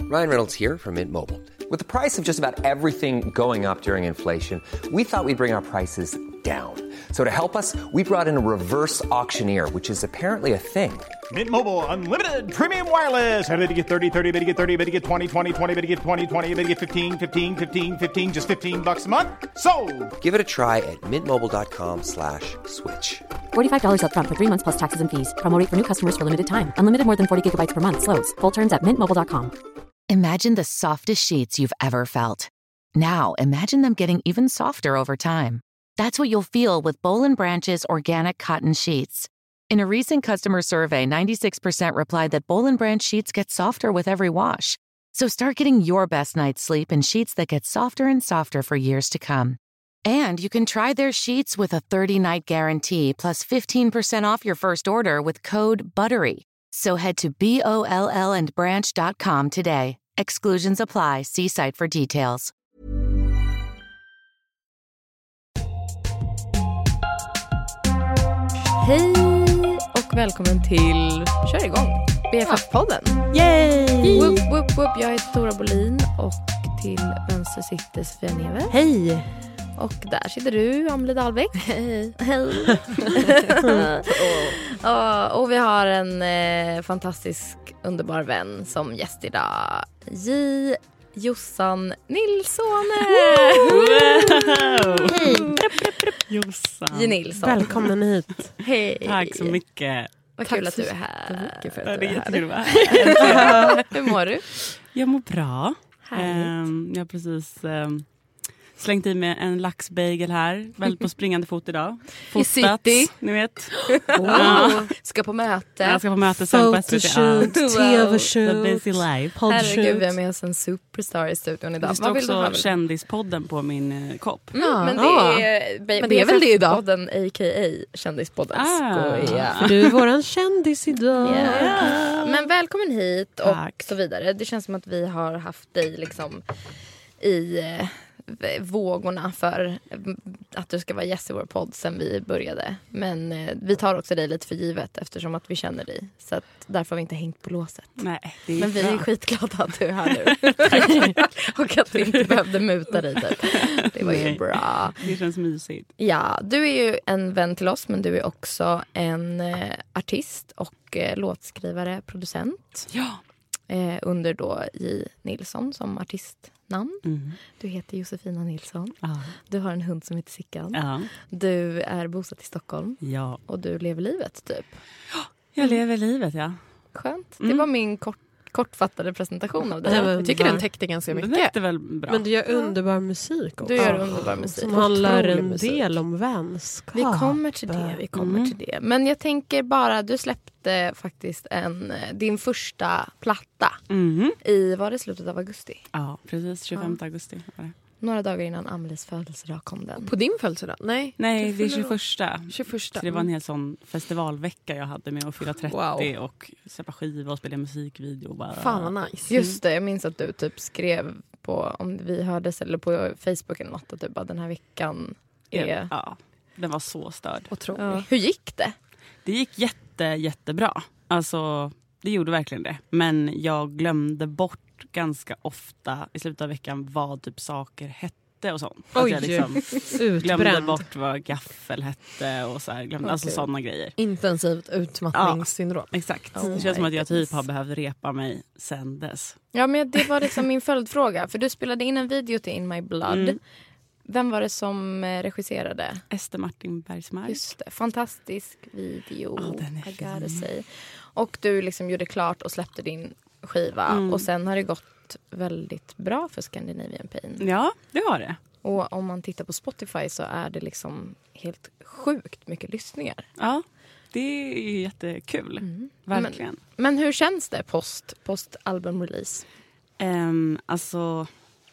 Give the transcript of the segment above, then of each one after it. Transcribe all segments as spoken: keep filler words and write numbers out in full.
Ryan Reynolds here from Mint Mobile. With the price of just about everything going up during inflation, we thought we'd bring our prices down. So to help us, we brought in a reverse auctioneer, which is apparently a thing. Mint Mobile Unlimited Premium Wireless. How to get thirty, thirty, how to get thirty, how to get twenty, twenty, twenty, how to get twenty, twenty, how to get fifteen, fifteen, fifteen, fifteen, just fifteen bucks a month? Sold! Give it a try at mintmobile.com slash switch. forty-five dollars up front for three months plus taxes and fees. Promo rate for new customers for limited time. Unlimited more than forty gigabytes per month. Slows full terms at mint mobile dot com. Imagine the softest sheets you've ever felt. Now imagine them getting even softer over time. That's what you'll feel with Boll and Branch's organic cotton sheets. In a recent customer survey, ninety-six percent replied that Boll and Branch sheets get softer with every wash. So start getting your best night's sleep in sheets that get softer and softer for years to come. And you can try their sheets with a thirty-night guarantee plus fifteen percent off your first order with code BUTTERY. So head to B O L L and branch dot com today. Exclusions apply. See site for details. Hej och välkommen till Kör igång B F F-podden. Yay! Whoop, whoop, whoop. Jag heter Tora Bolin och till vänster sitter Sofia Neve. Hej! Och där sitter du, Amelie Dahlbeck. Hej! Hej! och, och vi har en eh, fantastisk, underbar vän som gäst idag. J. Jossan Nilsson. Wow. Hej! Jossan. J. Nilsson. Välkommen hit. Hej. Tack så mycket. Vad Tack kul att så du är här. mycket för Det att är du är jättekul här. att vara här. Hur mår du? Jag mår bra. Härligt. Um, jag har precis um, slängt i mig en laxbagel här. Väl på springande fot idag. I city. Ni vet. Wow. Ska på möte. Jag ska på möte sen på S V T. Photoshoot, Wow. The tv-shoot, busy life. Herregud, vi har med oss en superstar i studion idag. Det står Vad vill du ha? också Kändispodden på min eh, kopp. Mm, men det Ja. är, Men det är väl det idag? podden, a k a. Kändispodden. Ah. Skoja. För du är våran kändis idag. Yeah. Men välkommen hit och Tack. så vidare. Det känns som att vi har haft dig liksom i eh, vågorna för att du ska vara gäst i vår podd sen vi började. Men eh, vi tar också dig lite för givet eftersom att vi känner dig. Så att därför har vi inte hängt på låset. Nej, det är Men vi bra. är skitglada att du är här nu. Och att vi inte behövde muta dig. Typ. Det var ju Nej. bra. Det känns mysigt. Ja, du är ju en vän till oss, men du är också en eh, artist och eh, låtskrivare, producent. Ja. Eh, under då J. Nilsson som artistnamn. Mm. Du heter Josefina Nilsson. Ja. Du har en hund som heter Sickan. Ja. Du är bosatt i Stockholm. Ja. Och du lever livet, typ. Jag lever livet, ja. Skönt. Mm. Det var min kort, kortfattade presentation av dig. Nej, men Jag tycker va? den täckte ganska Det mycket. räckte väl bra. Men du gör underbar musik också. Du gör underbar musik. Som handlar Otrolig en musik. del om vänskap. Vi kommer till det, vi kommer Mm. till det. Men jag tänker bara, du släppte faktiskt en, din första platta Mhm. i, var det slutet av augusti? Ja, precis. tjugofemte augusti var det. Några dagar innan Amelies födelsedag kom den. På din födelsedag? Nej. Nej, det är tjugoförsta. tjugoförsta. Så det var en hel sån festivalvecka jag hade med att fylla trettio Wow. och släppa skiva och spela musikvideo. Bara. Fan vad nice. Just det, jag minns att du typ skrev på, om vi hördes eller på Facebook eller något, att typ bara den här veckan är... Ja, den var så störd. Otroligt. Ja. Hur gick det? Det gick jätte, jättebra. Alltså, det gjorde verkligen det. Men jag glömde bort ganska ofta i slutet av veckan vad typ saker hette och sånt. Att Oj. jag liksom glömde Utbränd. bort vad gaffel hette och så här, glömde, alltså Okej. sådana grejer. Intensivt utmattningssyndrom. Exakt. Oh det känns som my att jag typ goodness. har behövt repa mig sen dess. Ja, men det var liksom min följdfråga. För du spelade in en video till In My Blood. Mm. Vem var det som eh, regisserade? Ester Martin Bergsmark. Just det, fantastisk video, Ja, den är I gotta fin. say. Och du liksom gjorde klart och släppte din skiva. Mm. Och sen har det gått väldigt bra för Scandinavian Pain. Ja, det har det. Och om man tittar på Spotify så är det liksom helt sjukt mycket lyssningar. Ja, det är ju jättekul. Mm. Verkligen. Men hur känns det post, post album-release? Um, alltså,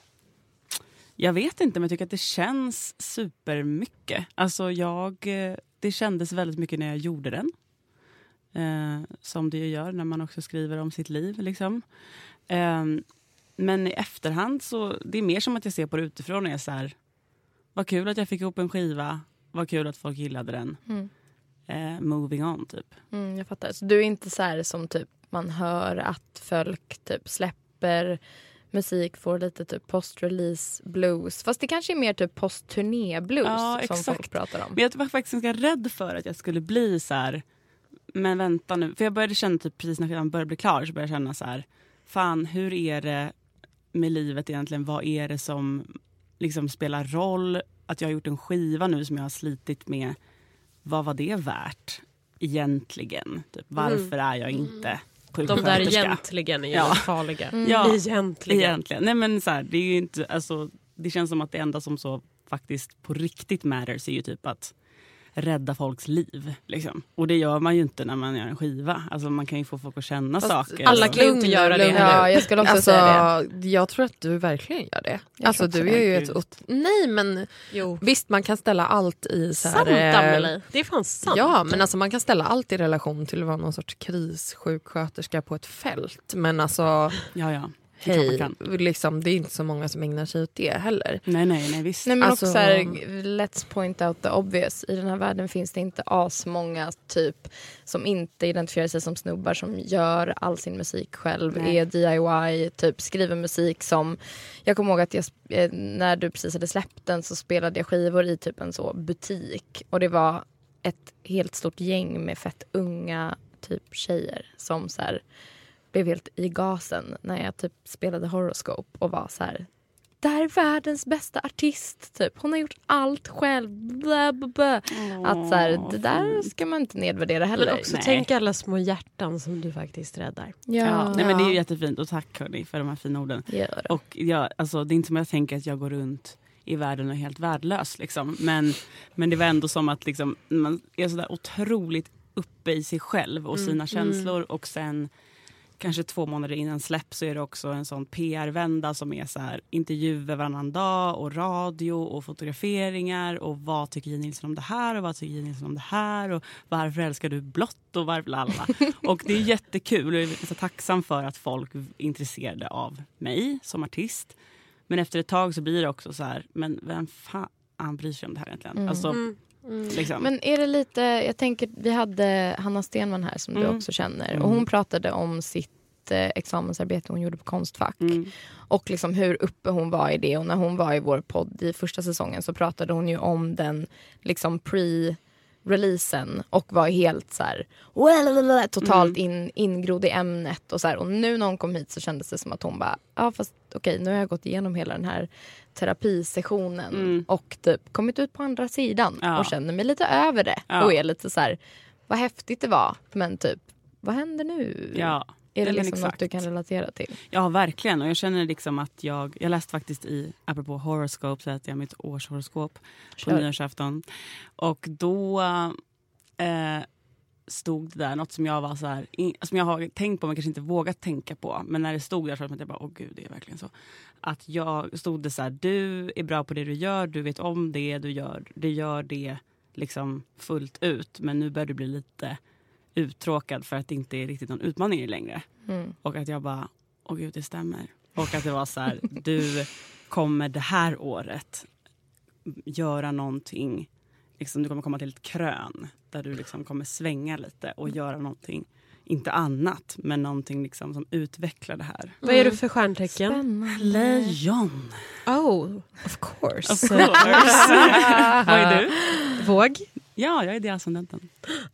jag vet inte, men jag tycker att det känns supermycket. Alltså jag, eh, det kändes väldigt mycket när jag gjorde den. Eh, som det ju gör när man också skriver om sitt liv. Liksom. Um, men i efterhand så, det är mer som att jag ser på det utifrån och är så här, vad kul att jag fick ihop en skiva. Vad kul att folk gillade den. Mm. Eh, moving on typ. Mm, jag fattar. Så du är inte så här som typ man hör att folk typ släpper släpper musik får lite typ post-release blues. Fast det kanske är mer typ post-turné blues Ja, som exakt. folk pratar om. Men jag var faktiskt ganska rädd för att jag skulle bli så här. Men vänta nu. För jag började känna typ precis när jag började bli klar så började jag känna så här. Fan, hur är det med livet egentligen? Vad är det som liksom spelar roll? Att jag har gjort en skiva nu som jag har slitit med. Vad var det värt egentligen? Typ, varför är jag inte De där sjuksköterska? egentligen är ju Ja. farliga. Mm. Ja, Egentligen. egentligen. Nej, men så här, det är ju inte, alltså, det känns som att det enda som så faktiskt på riktigt matters är ju typ att rädda folks liv. Liksom. Och det gör man ju inte när man gör en skiva. Alltså man kan ju få folk att känna Fast saker. alla och- kan ju inte göra det lugn. heller. Ja, jag skulle också alltså, säga det. Jag tror att du verkligen gör det. Jag Alltså tror du också är ju det. ett... ot- Nej men Jo. visst man kan ställa allt i så här... Sant, eh, Amelie. Det är fan sant. Ja, men alltså man kan ställa allt i relation till att vara någon sorts krissjuksköterska på ett fält. Men alltså, Ja, ja. Det är klart man hej, kan. liksom, det är inte så många som ägnar sig åt det heller. Nej, nej, nej, visst. Nej, men Alltså- också så här, let's point out the obvious. I den här världen finns det inte asmånga typ som inte identifierar sig som snubbar som gör all sin musik själv, Nej. är D I Y, typ skriver musik som... Jag kommer ihåg att jag, eh, när du precis hade släppt den så spelade jag skivor i typ en så butik. Och det var ett helt stort gäng med fett unga typ tjejer som så här blev helt i gasen när jag typ spelade Horoscope och var så här: det här är världens bästa artist typ. Hon har gjort allt själv. Blah, blah, blah. Att så här, det där ska man inte nedvärdera heller. Men också Nej. tänk alla små hjärtan som du faktiskt räddar. Ja, Ja, nej, men det är ju jättefint. Och tack hörni för de här fina orden. gör det. Och ja, alltså, det är inte som jag tänker att jag går runt i världen och är helt värdelös. Liksom. Men, men det var ändå som att liksom, man är sådär otroligt uppe i sig själv och sina känslor. Och sen kanske två månader innan släpp så är det också en sån P R-vända som är så här intervjuer varannan dag och radio och fotograferingar och vad tycker Jenny Nilsson om det här och vad tycker Jenny Nilsson om det här och varför älskar du blått och varför lalla. Och det är jättekul och jag är så tacksam för att folk är intresserade av mig som artist. Men efter ett tag så blir det också så här, men vem fan bryr sig om det här egentligen? Mm. Alltså, Mm. liksom. Men är det lite, jag tänker, vi hade Hanna Stenman här som du Mm. också känner. Mm. Och hon pratade om sitt eh, examensarbete hon gjorde på Konstfack. Mm. Och liksom hur uppe hon var i det. Och när hon var i vår podd i första säsongen så pratade hon ju om den liksom pre-releasen. Och var helt så här, well, totalt in, ingrodd i ämnet. Och, så här, och nu när hon kom hit så kändes det som att hon bara, ja fast okej, nu har jag gått igenom hela den här terapisessionen. Mm. Och typ kommit ut på andra sidan. Ja. Och känner mig lite över det. Ja. Och är lite så här, vad häftigt det var. Men typ, vad händer nu? Ja. Är det men liksom något exakt. du kan relatera till? Ja, verkligen. Och jag känner liksom att jag... Jag läste faktiskt i, apropå horoscope, så att jag mitt årshoroskop på Kör. nyårsafton. Och då eh, stod det där något som jag var så här... In, som jag har tänkt på men kanske inte vågat tänka på. Men när det stod där så att jag bara, åh gud, det är verkligen så. Att jag stod det så här, du är bra på det du gör, du vet om det, du gör, du gör det liksom fullt ut. Men nu börjar du bli lite uttråkad för att det inte är riktigt någon utmaning längre. Mm. Och att jag bara, åh gud, det stämmer. Och att det var så här, du kommer det här året göra någonting, liksom, du kommer komma till ett krön där du liksom kommer svänga lite och göra någonting, inte annat, men någonting liksom som utvecklar det här. Vad är du för stjärntecken? Spännande. Lejon! Oh, of course. Of course! Vad är du? Våg. Ja, jag är det ascendenten.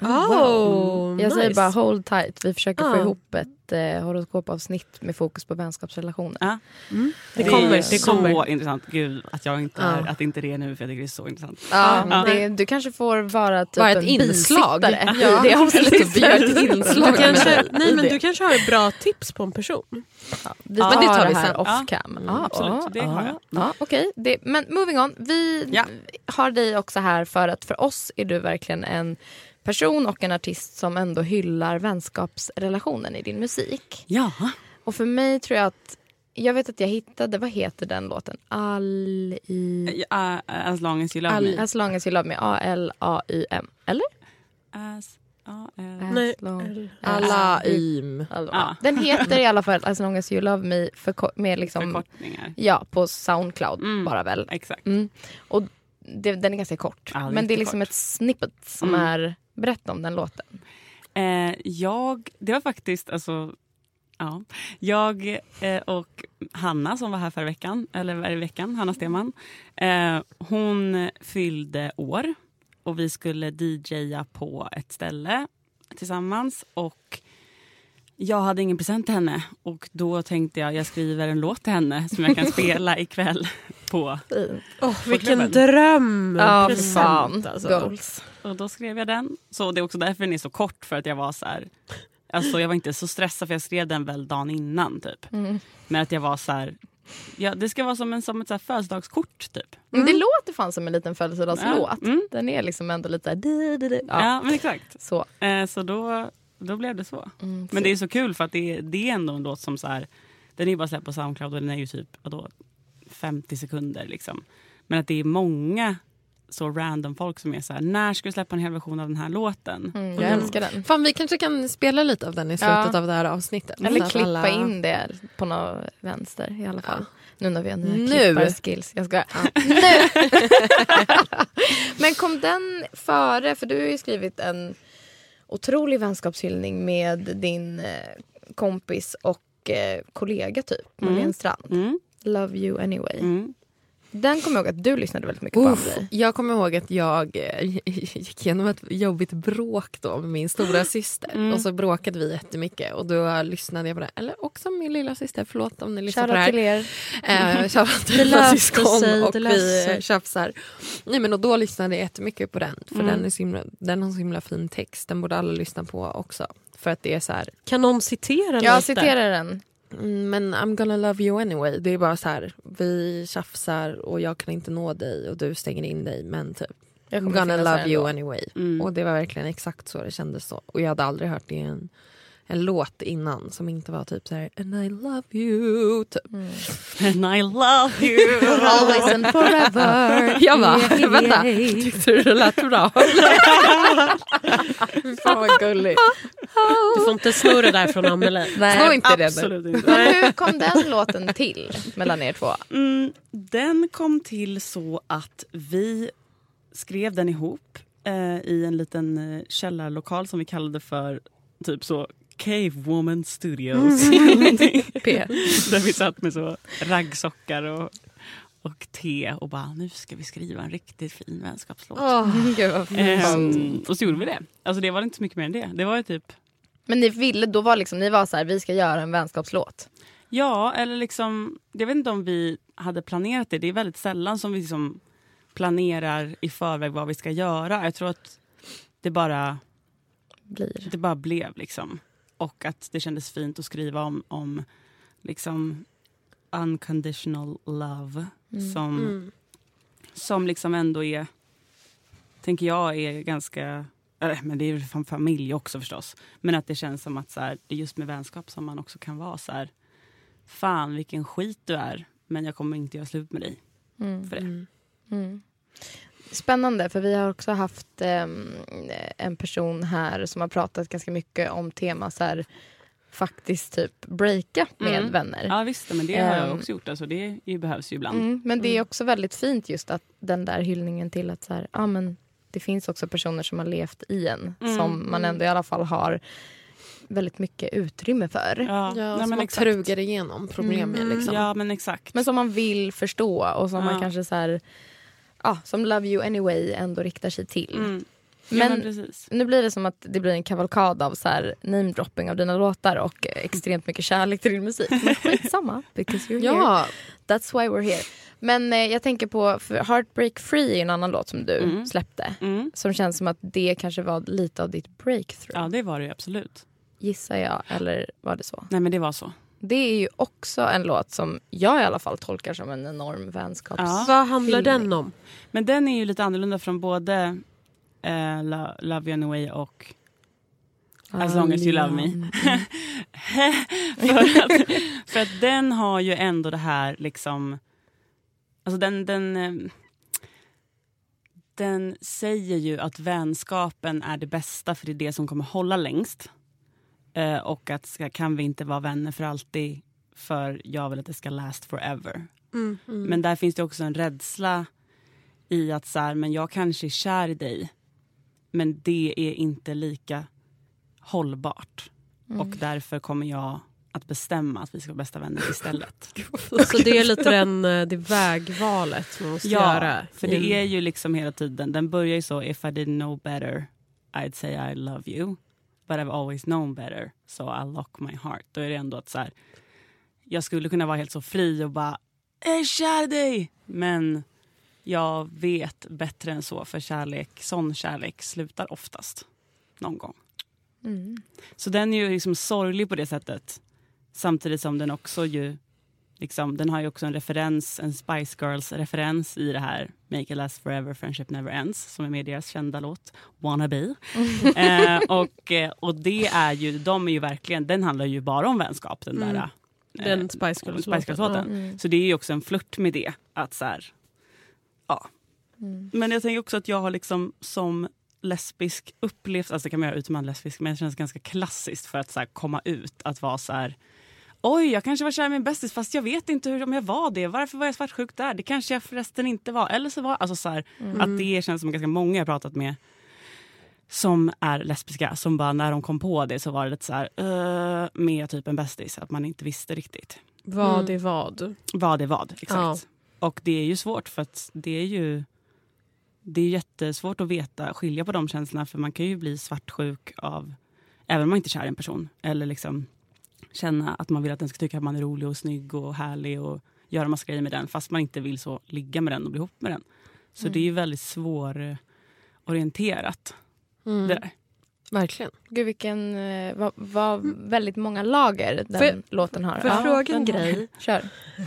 Oh, Jag säger nice. bara hold tight. Vi försöker få Ja. ihop ett eh, horoskopavsnitt med fokus på vänskapsrelationer. Ja. Det Det kommer, är det så kommer. intressant. Gud, att jag inte Ja. är, att inte det är nu, för jag tycker det är så intressant. Ja, Ja. det, du kanske får vara typ Bara ett en inslag. bisittare. Ja, Det är precis. Vi gör ett inslag. Du kanske, med nej, men det. du kanske har ett bra tips på en person. Vi Ja, tar men det tar vi här sen. off Ja. cam. Mm, absolut. Det har jag. Ja, okej. Det- Men moving on. Vi Ja. har dig också här för att för oss är du verkligen en person och en artist som ändå hyllar vänskapsrelationen i din musik. Ja. Och för mig tror jag att jag vet att jag hittade, vad heter den låten? All i... Uh, as long as you love All, me. as long as you love me. A L A Y M. Eller? As, uh, As Nej. long Alla as you- im. Ja. Den heter i alla fall As long as you love me för, med liksom, Förkortningar. ja, på Soundcloud Mm. bara väl. Exakt. Mm. Och det, den är ganska kort. Ja, det är men det är liksom jättekort. ett snippet som Mm. är, berätta om den låten. Eh, jag, det var faktiskt, alltså, Ja. Jag eh, och Hanna som var här förra veckan, eller varje veckan, Hanna Stenman, eh, hon fyllde år och vi skulle D J:a på ett ställe tillsammans och jag hade ingen present till henne och då tänkte jag jag skriver en låt till henne som jag kan spela ikväll på, oh, på vilken klubben. dröm! Ja, Present, fan. alltså. Goals. Och då skrev jag den. Så det är också därför den är så kort, för att jag var så här, alltså jag var inte så stressad för jag skrev den väl dagen innan typ. Mm. Men att jag var så här, ja, det ska vara som, en, som ett så här födelsedagskort typ. Mm. Det låter fan som en liten födelsedagslåt. Ja. Mm. Den är liksom ändå lite där, di, di, di. Ja, Ja, men exakt. så. Eh, så då, då blev det så. Mm, Men det är så kul för att det, det är ändå en låt som så här, den är ju bara släppt på SoundCloud och den är ju typ vadå, femtio sekunder liksom. Men att det är många så random folk som är så här, när ska du släppa en hel version av den här låten? Mm, jag Mm. älskar den. Fan, vi kanske kan spela lite av den i slutet Ja. av det här avsnittet. Eller Så att klippa alla- in det på någon vänster i alla fall. Nu när vi har nya Nu. klipparskills. Jag ska... Nu! Men kom den före? För du har ju skrivit en otrolig vänskapshyllning med din eh, kompis och eh, kollega typ, Marlene Mm. Strand. Mm. Love you anyway. Mm. Den kommer jag ihåg att du lyssnade väldigt mycket på. Uff, Andrei. jag kommer ihåg att jag eh, gick igenom ett jobbigt bråk då med min stora syster. Mm. Och så bråkade vi jättemycket och då lyssnade jag på det. Eller också min lilla syster, förlåt om ni lyssnar på det Shoutout här. till er. Eh, Shoutout till Det mina löser syskon sig, och det löser vi sig. eh, tjafsar. Nej, men och då lyssnade jag jättemycket på den. För Mm. den, är så himla, den har så himla fin text. Den borde alla lyssna på också. För att det är så här, Kan någon citera Jag lite? citerar den. mm, men I'm gonna love you anyway. Det är bara så här, vi tjafsar och jag kan inte nå dig och du stänger in dig. Men typ, Jag I'm kommer gonna finnas här love you ändå. anyway. Mm. Och det var verkligen exakt så det kändes så. Och jag hade aldrig hört det i en, en låt innan som inte var typ så här, and I love you typ. Mm. And I love you. Always and forever. Jag bara, Yeah, vänta, yeah. tyckte du det lät bra? Fan vad gulligt. Du får inte snurra det där från Amelie. Snå inte det nu. Absolut inte. Men hur kom den låten till mellan er två? Mm, den kom till så att vi skrev den ihop eh, i en liten eh, källarlokal som vi kallade för typ så Cave Woman Studios. P. Där vi satt med så raggsockar och, och te och bara, nu ska vi skriva en riktigt fin vänskapslåt. Gud vad fint. Ehm, och så gjorde vi det. Alltså det var inte så mycket mer än det. Det var ju typ, Men ni ville, då var liksom, ni var så här, vi ska göra en vänskapslåt. ja, eller liksom, jag vet inte om vi hade planerat det. Det är väldigt sällan som vi liksom planerar i förväg vad vi ska göra. Jag tror att det bara, Blir. det bara blev liksom. Och att det kändes fint att skriva om, om liksom unconditional love. Mm. Som, Mm. som liksom ändå är, tänker jag, är ganska, äh, men det är ju fan familj också förstås. Men att det känns som att så här, det är just med vänskap som man också kan vara så här, fan vilken skit du är, men jag kommer inte göra slut med dig Mm. för det. Mm. Mm. Spännande, för vi har också haft ehm, en person här som har pratat ganska mycket om tema så här, faktiskt typ breaka med Mm. vänner. Ja visst, men det har jag Ehm. också gjort. Alltså, det ju behövs ju ibland. Mm, men det är också väldigt fint just att den där hyllningen till att så här, ja, men det finns också personer som har levt i en Mm. som man ändå i alla fall har väldigt mycket utrymme för. Ja, Ja, nej, som men man exakt. trugar igenom problem med. Mm. Liksom. Ja, men exakt. Men som man vill förstå och som Ja. man kanske så här, ja, som Love You Anyway ändå riktar sig till. Mm. Ja, Men- men precis. Nu blir det som att det blir en kavalkad av så här namedropping av dina låtar och extremt mycket kärlek till din musik. Men skitsamma, because you're here. Ja, That's why we're here. Men eh, jag tänker på, för Heartbreak Free är en annan låt som du Mm. släppte. Mm. Som känns som att det kanske var lite av ditt breakthrough. Ja, det var det ju absolut. Gissar jag, eller var det så? Nej, men det var så. Det är ju också en låt som jag i alla fall tolkar som en enorm vänskaps... Ja. Vad handlar Hyllning. den om? Men den är ju lite annorlunda från både eh, Lo- Love You Anyway och As long as you love me. för, att, för att den har ju ändå det här liksom, alltså den, den, eh, den säger ju att vänskapen är det bästa, för det är det som kommer hålla längst. Eh, och att ska, kan vi inte vara vänner för alltid, för jag vill att det ska last forever. Mm. Men där finns det också en rädsla i att så här, men jag kanske är kär i dig, men det är inte lika hållbart. Mm. Och därför kommer jag att bestämma att vi ska vara bästa vänner istället. Så det är lite den, det vägvalet man måste Ja, göra. för det är ju liksom hela tiden, den börjar ju så, if I didn't know better I'd say I love you, but I've always known better, so I'll lock my heart. Då är det ändå att så här, jag skulle kunna vara helt så fri och bara, jag är kär i dig, men jag vet bättre än så, för kärlek, sån kärlek slutar oftast någon gång. Mm. Så den är ju liksom sorglig på det sättet, samtidigt som den också ju liksom, den har ju också en referens, en Spice Girls-referens i det här Make It Last Forever, Friendship Never Ends, som är med deras kända låt Wannabe. eh, och, och det är ju, de är ju verkligen, den handlar ju bara om vänskap, den Mm. där Den eh, Spice Girls Spice Girls-låten. Mm. Så det är ju också en flört med det, att så här, ja. Mm. Men jag tänker också att jag har liksom som lesbisk upplevt, alltså det kan man göra utan man är lesbisk, men det känns ganska klassiskt för att så här, komma ut, att vara så här, oj, jag kanske var kär i min bästis, fast jag vet inte hur, om jag var det. Varför var jag svartsjuk där? Det kanske jag förresten inte var. Eller så var, alltså så här, Mm. att det känns som ganska många jag pratat med som är lesbiska, som bara när de kom på det så var det lite så här, uh, med typ en bästis, att man inte visste riktigt Vad Mm. det vad. vad det var. Exakt. Ja. Och det är ju svårt, för att det är ju det är jättesvårt att veta, skilja på de känslorna, för man kan ju bli svartsjuk av, även om man inte är kär i en person, eller liksom känna att man vill att den ska tycka att man är rolig och snygg och härlig och göra massa grejer med den, fast man inte vill så ligga med den och bli ihop med den. Så Mm. det är ju väldigt svårorienterat Mm. det där. Verkligen. Gud, vilken, eh, vad, vad väldigt många lager den Får jag- låten har. får jag fråga en den har- grej? Kör.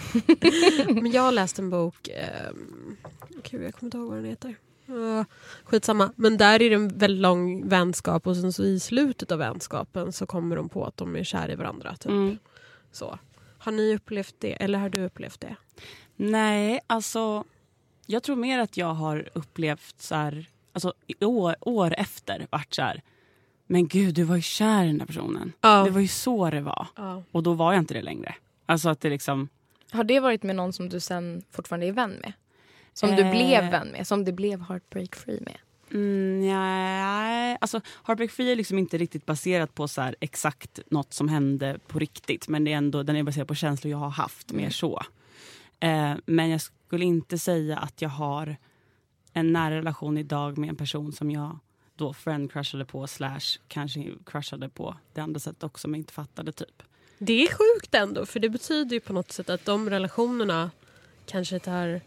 Men jag har läst en bok, eh, gud, jag kommer inte ihåg vad den heter. Uh, skitsamma. Men där är det en väldigt lång vänskap och sen så i slutet av vänskapen så kommer de på att de är kär i varandra. Typ. Mm. Så. Har ni upplevt det? Eller har du upplevt det? Nej, alltså jag tror mer att jag har upplevt så här, alltså i år, år efter vart så här, men gud, du var ju kär i den här personen. Ja. Det var ju så det var. Ja. Och då var jag inte det längre. Alltså att det liksom, Har det varit med någon som du sen fortfarande är vän med? Som du Eh. blev vän med? Som du blev heartbreak free med? mm, nej, alltså Heartbreak Free är liksom inte riktigt baserat på så här exakt något som hände på riktigt, men det är ändå, den är baserad på känslor jag har haft, mer så. Eh, men jag skulle inte säga att jag har en nära relation idag med en person som jag då friend crushade på, slash kanske crushade på det andra sättet också, men inte fattade typ. Det är sjukt ändå, för det betyder ju på något sätt att de relationerna kanske tar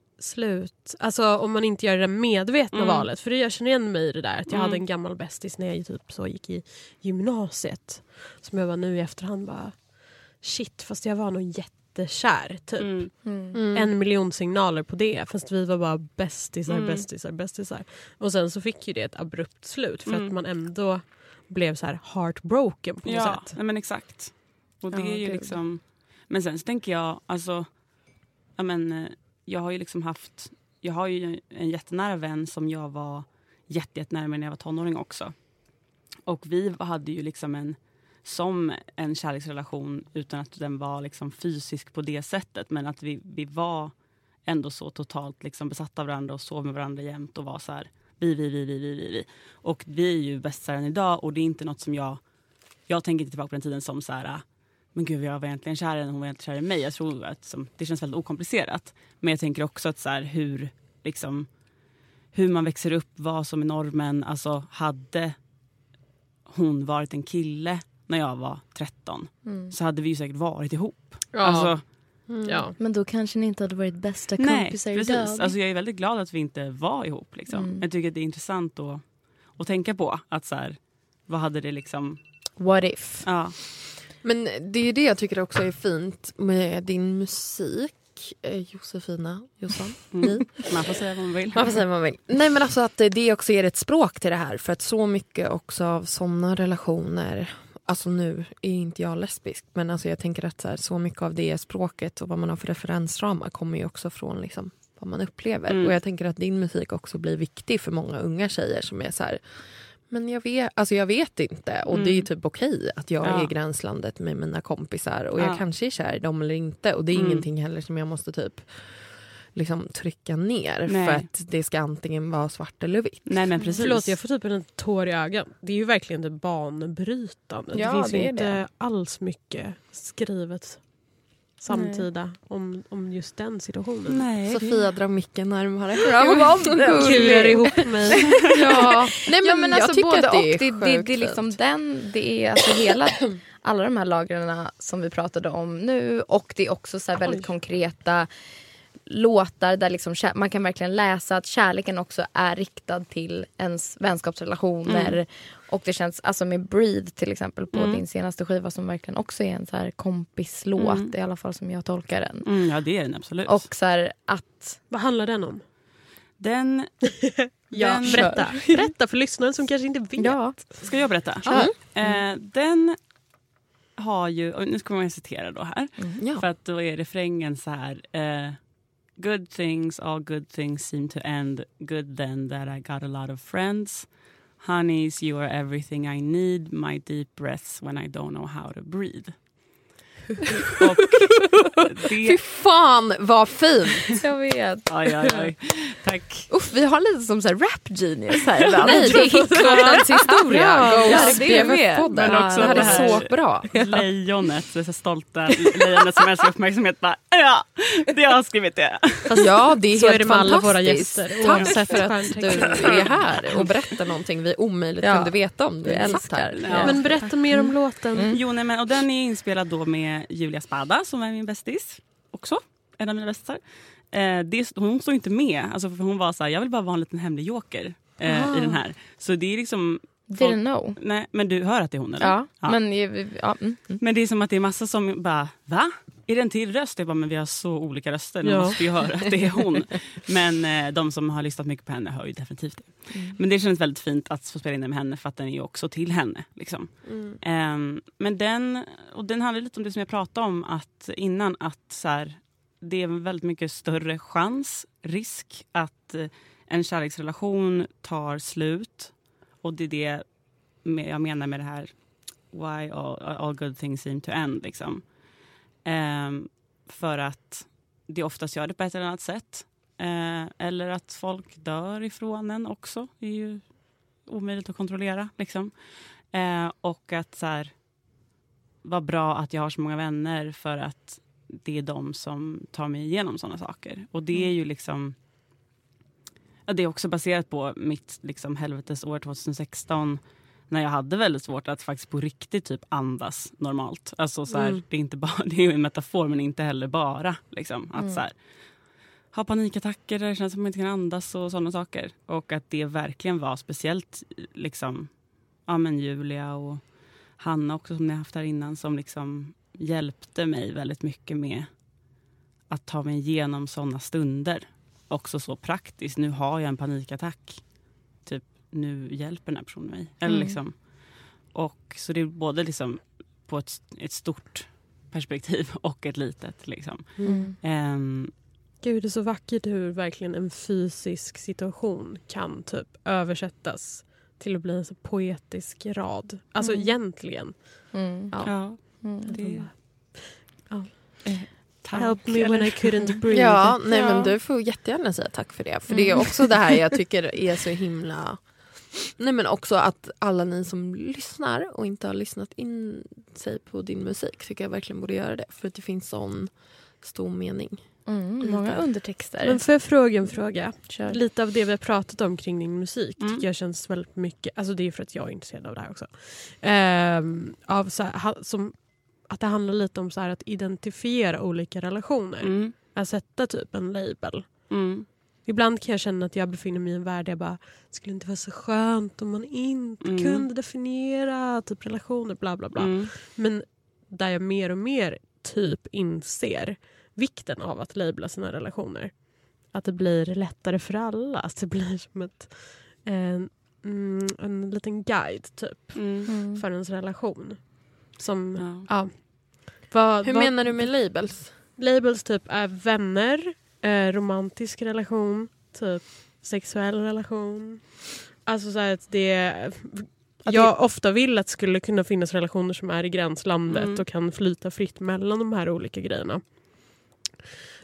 slut. Alltså om man inte gör det medvetna Mm. valet. För det jag känner igen mig i det där. Att jag Mm. hade en gammal bästis när jag typ så gick i gymnasiet. Som jag var nu i efterhand bara, shit, fast jag var nog jättekär typ. Mm. Mm. En miljon signaler på det. Fast vi var bara bästisar, Mm. bästisar, bästisar. Och sen så fick ju det ett abrupt slut. För Mm. att man ändå blev så här heartbroken på något Ja, sätt. nej, men exakt. Och det Ja, är ju gud. liksom, men sen så tänker jag, alltså, jag men, jag har ju liksom haft, jag har ju en jättenära vän som jag var jätte, jättenära med när jag var tonåring också. Och vi hade ju liksom en, som en kärleksrelation utan att den var liksom fysisk på det sättet, men att vi, vi var ändå så totalt liksom besatta av varandra och sov med varandra jämt och var så här, vi, vi, vi, vi, vi, vi, vi. Och vi är ju bästisar än idag, och det är inte något som jag, jag tänker inte tillbaka på den tiden som så här, men gud, jag var egentligen kär i henne, hon var egentligen kär i mig. Jag tror att som, det känns väldigt okomplicerat. Men jag tänker också att så här, hur, liksom, hur man växer upp, vad som är normen. Alltså, hade hon varit en kille när jag var tretton Mm. så hade vi ju säkert varit ihop. Ja. Alltså, Ja. Men då kanske ni inte hade varit bästa nej, kompisar precis. idag. Alltså, jag är väldigt glad att vi inte var ihop. Liksom. Mm. Jag tycker att det är intressant att, att tänka på. Att så här, vad hade det liksom... What if? Ja. Men det är det jag tycker också är fint med din musik, eh, Josefina Jossan. Mm. Man får säga vad man vill. Man får säga vad man vill. Nej, men alltså att det också ger ett språk till det här. För att så mycket också av sådana relationer, alltså nu är inte jag lesbisk, men alltså jag tänker att så, här, så mycket av det språket och vad man har för referensramar kommer ju också från liksom vad man upplever. Mm. Och jag tänker att din musik också blir viktig för många unga tjejer som är så här, men jag vet, alltså jag vet inte. Och Mm. det är ju typ okej att jag Ja. är i gränslandet med mina kompisar. Och Ja. jag kanske är kär i dem eller inte. Och det är Mm. ingenting heller som jag måste typ liksom trycka ner Nej. för att det ska antingen vara svart eller vitt. Nej, men precis. Förlåt, jag får typ en tår i ögat. Det är ju verkligen det banbrytande. Ja, det finns det ju är inte det. alls mycket skrivet samtida om, om just den situationen. Nej, Sofia drar micken närmare. Kurar ihop mig. Ja, nej, men, Ja, men jag alltså tycker både att det är och. Det, det, sjukt det är liksom fint. den, det är alltså hela, alla de här lagren som vi pratade om nu, och det är också så här väldigt Oj. konkreta låtar där liksom kär, man kan verkligen läsa att kärleken också är riktad till ens vänskapsrelationer. Mm. Och det känns, alltså med Breathe till exempel på Mm. din senaste skiva, som verkligen också är en så här kompislåt, Mm. i alla fall som jag tolkar den. Mm, ja, det är den absolut. Och så här att Vad handlar den om? den... Ja, den berätta. Berätta för lyssnaren som kanske inte vet. ja, Ska jag berätta? Mm. Eh, den har ju... och nu ska man citera då här. Ja. För att då är refrängen så här... Eh, good things, all good things seem to end. Good then that I got a lot of friends. Honeys, you are everything I need. My deep breaths when I don't know how to breathe. Och Fy det... fan vad fint! jag vet. Oj, oj, oj. Tack. Uff, vi har lite som så här rap genius här ibland. Nej, det är hitlåtens historia. Ja, Ghost det är det med. podden. Men också det här det är här- så bra. Lejonet, det så stolta lejonet som älskar uppmärksamhet. Bara, ja, det har jag skrivit det. Ja, det är Så är helt det med alla våra fantastiskt. gäster, Tack oavsett för att du stjärntecken. är här och berättar någonting vi omöjligt Ja. kunde veta om du Vi satt älskar. här. Ja. Men berätta mer om låten. Jo, nej, men, och den är inspelad då med Julia Spada som är min bästis också. En av mina bästisar. Eh, det, hon står inte med. Alltså, för hon var så här, jag vill bara vara en liten hemlig joker eh, i den här. Så det är liksom... Didn't know. Nej, men du hör att det är hon, eller? Ja, men ja, mm, mm. Men det är som att det är massa som bara, va? Är det en till röst? Jag bara, men vi har så olika röster. Man Ja. måste ju höra att det är hon. Men eh, de som har lyssnat mycket på henne hör ju definitivt det. Mm. Men det känns väldigt fint att få spela in den med henne, för att den är ju också till henne. Liksom. Mm. Um, men den, och den handlar lite om det som jag pratade om att innan, att så här, det är en väldigt mycket större chans, risk att eh, en kärleksrelation tar slut. Och det är det med, jag menar med det här why all, all good things seem to end. Liksom. Um, för att det oftast gör det på ett eller annat sätt. Uh, eller att folk dör ifrån en också. Det är ju omöjligt att kontrollera. Liksom. Uh, och att så här, vad bra att jag har så många vänner, för att det är de som tar mig igenom sådana saker. Och det är ju liksom... Ja, det är också baserat på mitt liksom, helvetesår tjugohundrasexton, när jag hade väldigt svårt att faktiskt på riktigt typ andas normalt. Alltså så här, Mm. det är inte bara, det är ju en metafor, men inte heller bara liksom, att Mm. så här, ha panikattacker där det känns som man inte kan andas och sådana saker. Och att det verkligen var speciellt liksom, ja men Julia och Hanna också som ni har haft här innan, som liksom hjälpte mig väldigt mycket med att ta mig igenom sådana stunder. Också så praktiskt. Nu har jag en panikattack. Typ, nu hjälper den här personen mig. Eller Mm. liksom. Och så det är både liksom på ett, ett stort perspektiv och ett litet. Liksom. Mm. Um, Gud, det är så vackert hur verkligen en fysisk situation kan typ översättas till att bli en så poetisk rad. Alltså Mm. egentligen. Mm. Ja. ja, Mm. det Ja. eh, tack. Help me when I couldn't breathe. Ja, nej, Ja. men du får jättegärna säga tack för det. För det är också det här jag tycker är så himla... Nej, men också att alla ni som lyssnar och inte har lyssnat in sig på din musik tycker jag verkligen borde göra det. För att det finns sån stor mening. Mm. Många undertexter. Men för jag fråga en fråga. Kör. Lite av det vi har pratat om kring din musik Mm. tycker jag känns väldigt mycket, alltså det är för att jag är intresserad av det här också. Ehm, av så här, ha- som, att det handlar lite om så här att identifiera olika relationer. Mm, Att sätta typ en label. mm, Ibland kan jag känna att jag befinner mig i en värld där jag bara, skulle inte vara så skönt om man inte Mm. kunde definiera typ relationer, bla bla bla. mm, Men där jag mer och mer typ inser vikten av att labla sina relationer. Att det blir lättare för alla. Att det blir som ett, en, mm, en liten guide typ mm. Mm. för ens relation. Som, Ja. ja. Vad, Hur vad, menar du med labels? labels typ är vänner, eh, romantisk relation, typ sexuell relation. Alltså så här att det Att jag ofta vill att det skulle kunna finnas relationer som är i gränslandet Mm. och kan flyta fritt mellan de här olika grejerna.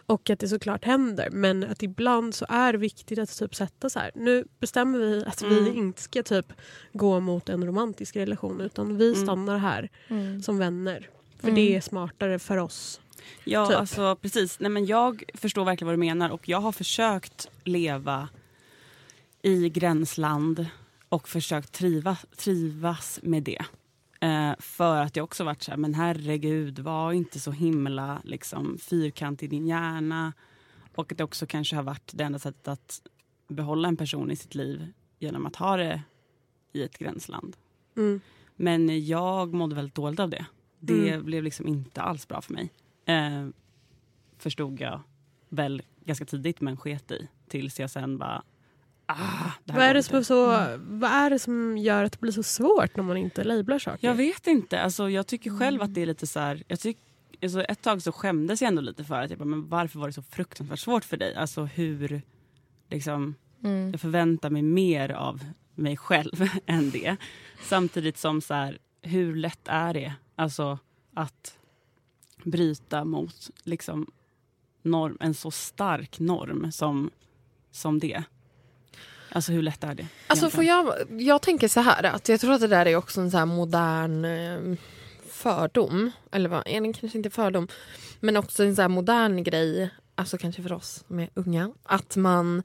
Och att det såklart händer. Men att ibland så är det viktigt att typ sätta så här. Nu bestämmer vi att mm. vi inte ska typ gå mot en romantisk relation. Utan vi stannar här mm. som vänner. För mm. det är smartare för oss. Ja, typ. alltså precis. Nej, men jag förstår verkligen vad du menar. Och jag har försökt leva i gränsland. Och försökt triva, trivas med det. Eh, för att jag också varit så här, men herregud, var inte så himla liksom, fyrkant i din hjärna. Och att det också kanske har varit det enda sättet att behålla en person i sitt liv genom att ha det i ett gränsland. Mm. Men jag mådde väldigt dåligt av det. Det Mm. blev liksom inte alls bra för mig. Eh, förstod jag väl ganska tidigt, men sket i. Tills jag sen bara... Ah, det här vad, är det inte. som är så, mm. vad är det som gör att det blir så svårt när man inte lablar saker? Jag vet inte. Alltså, jag tycker själv att det är lite så här... Jag tyck, alltså, ett tag så skämdes jag ändå lite för att jag bara, men varför var det så fruktansvärt svårt för dig? Alltså hur... Liksom, mm. Jag förväntar mig mer av mig själv än det. Samtidigt som så här, hur lätt är det? Alltså att bryta mot liksom, norm, en så stark norm som, som det. Alltså hur lätt är det? Alltså får jag, jag tänker så här att jag tror att det där är också en så här modern eh, fördom. Eller vad, är det kanske inte fördom. Men också en så här modern grej. Alltså kanske för oss som är unga. Att man...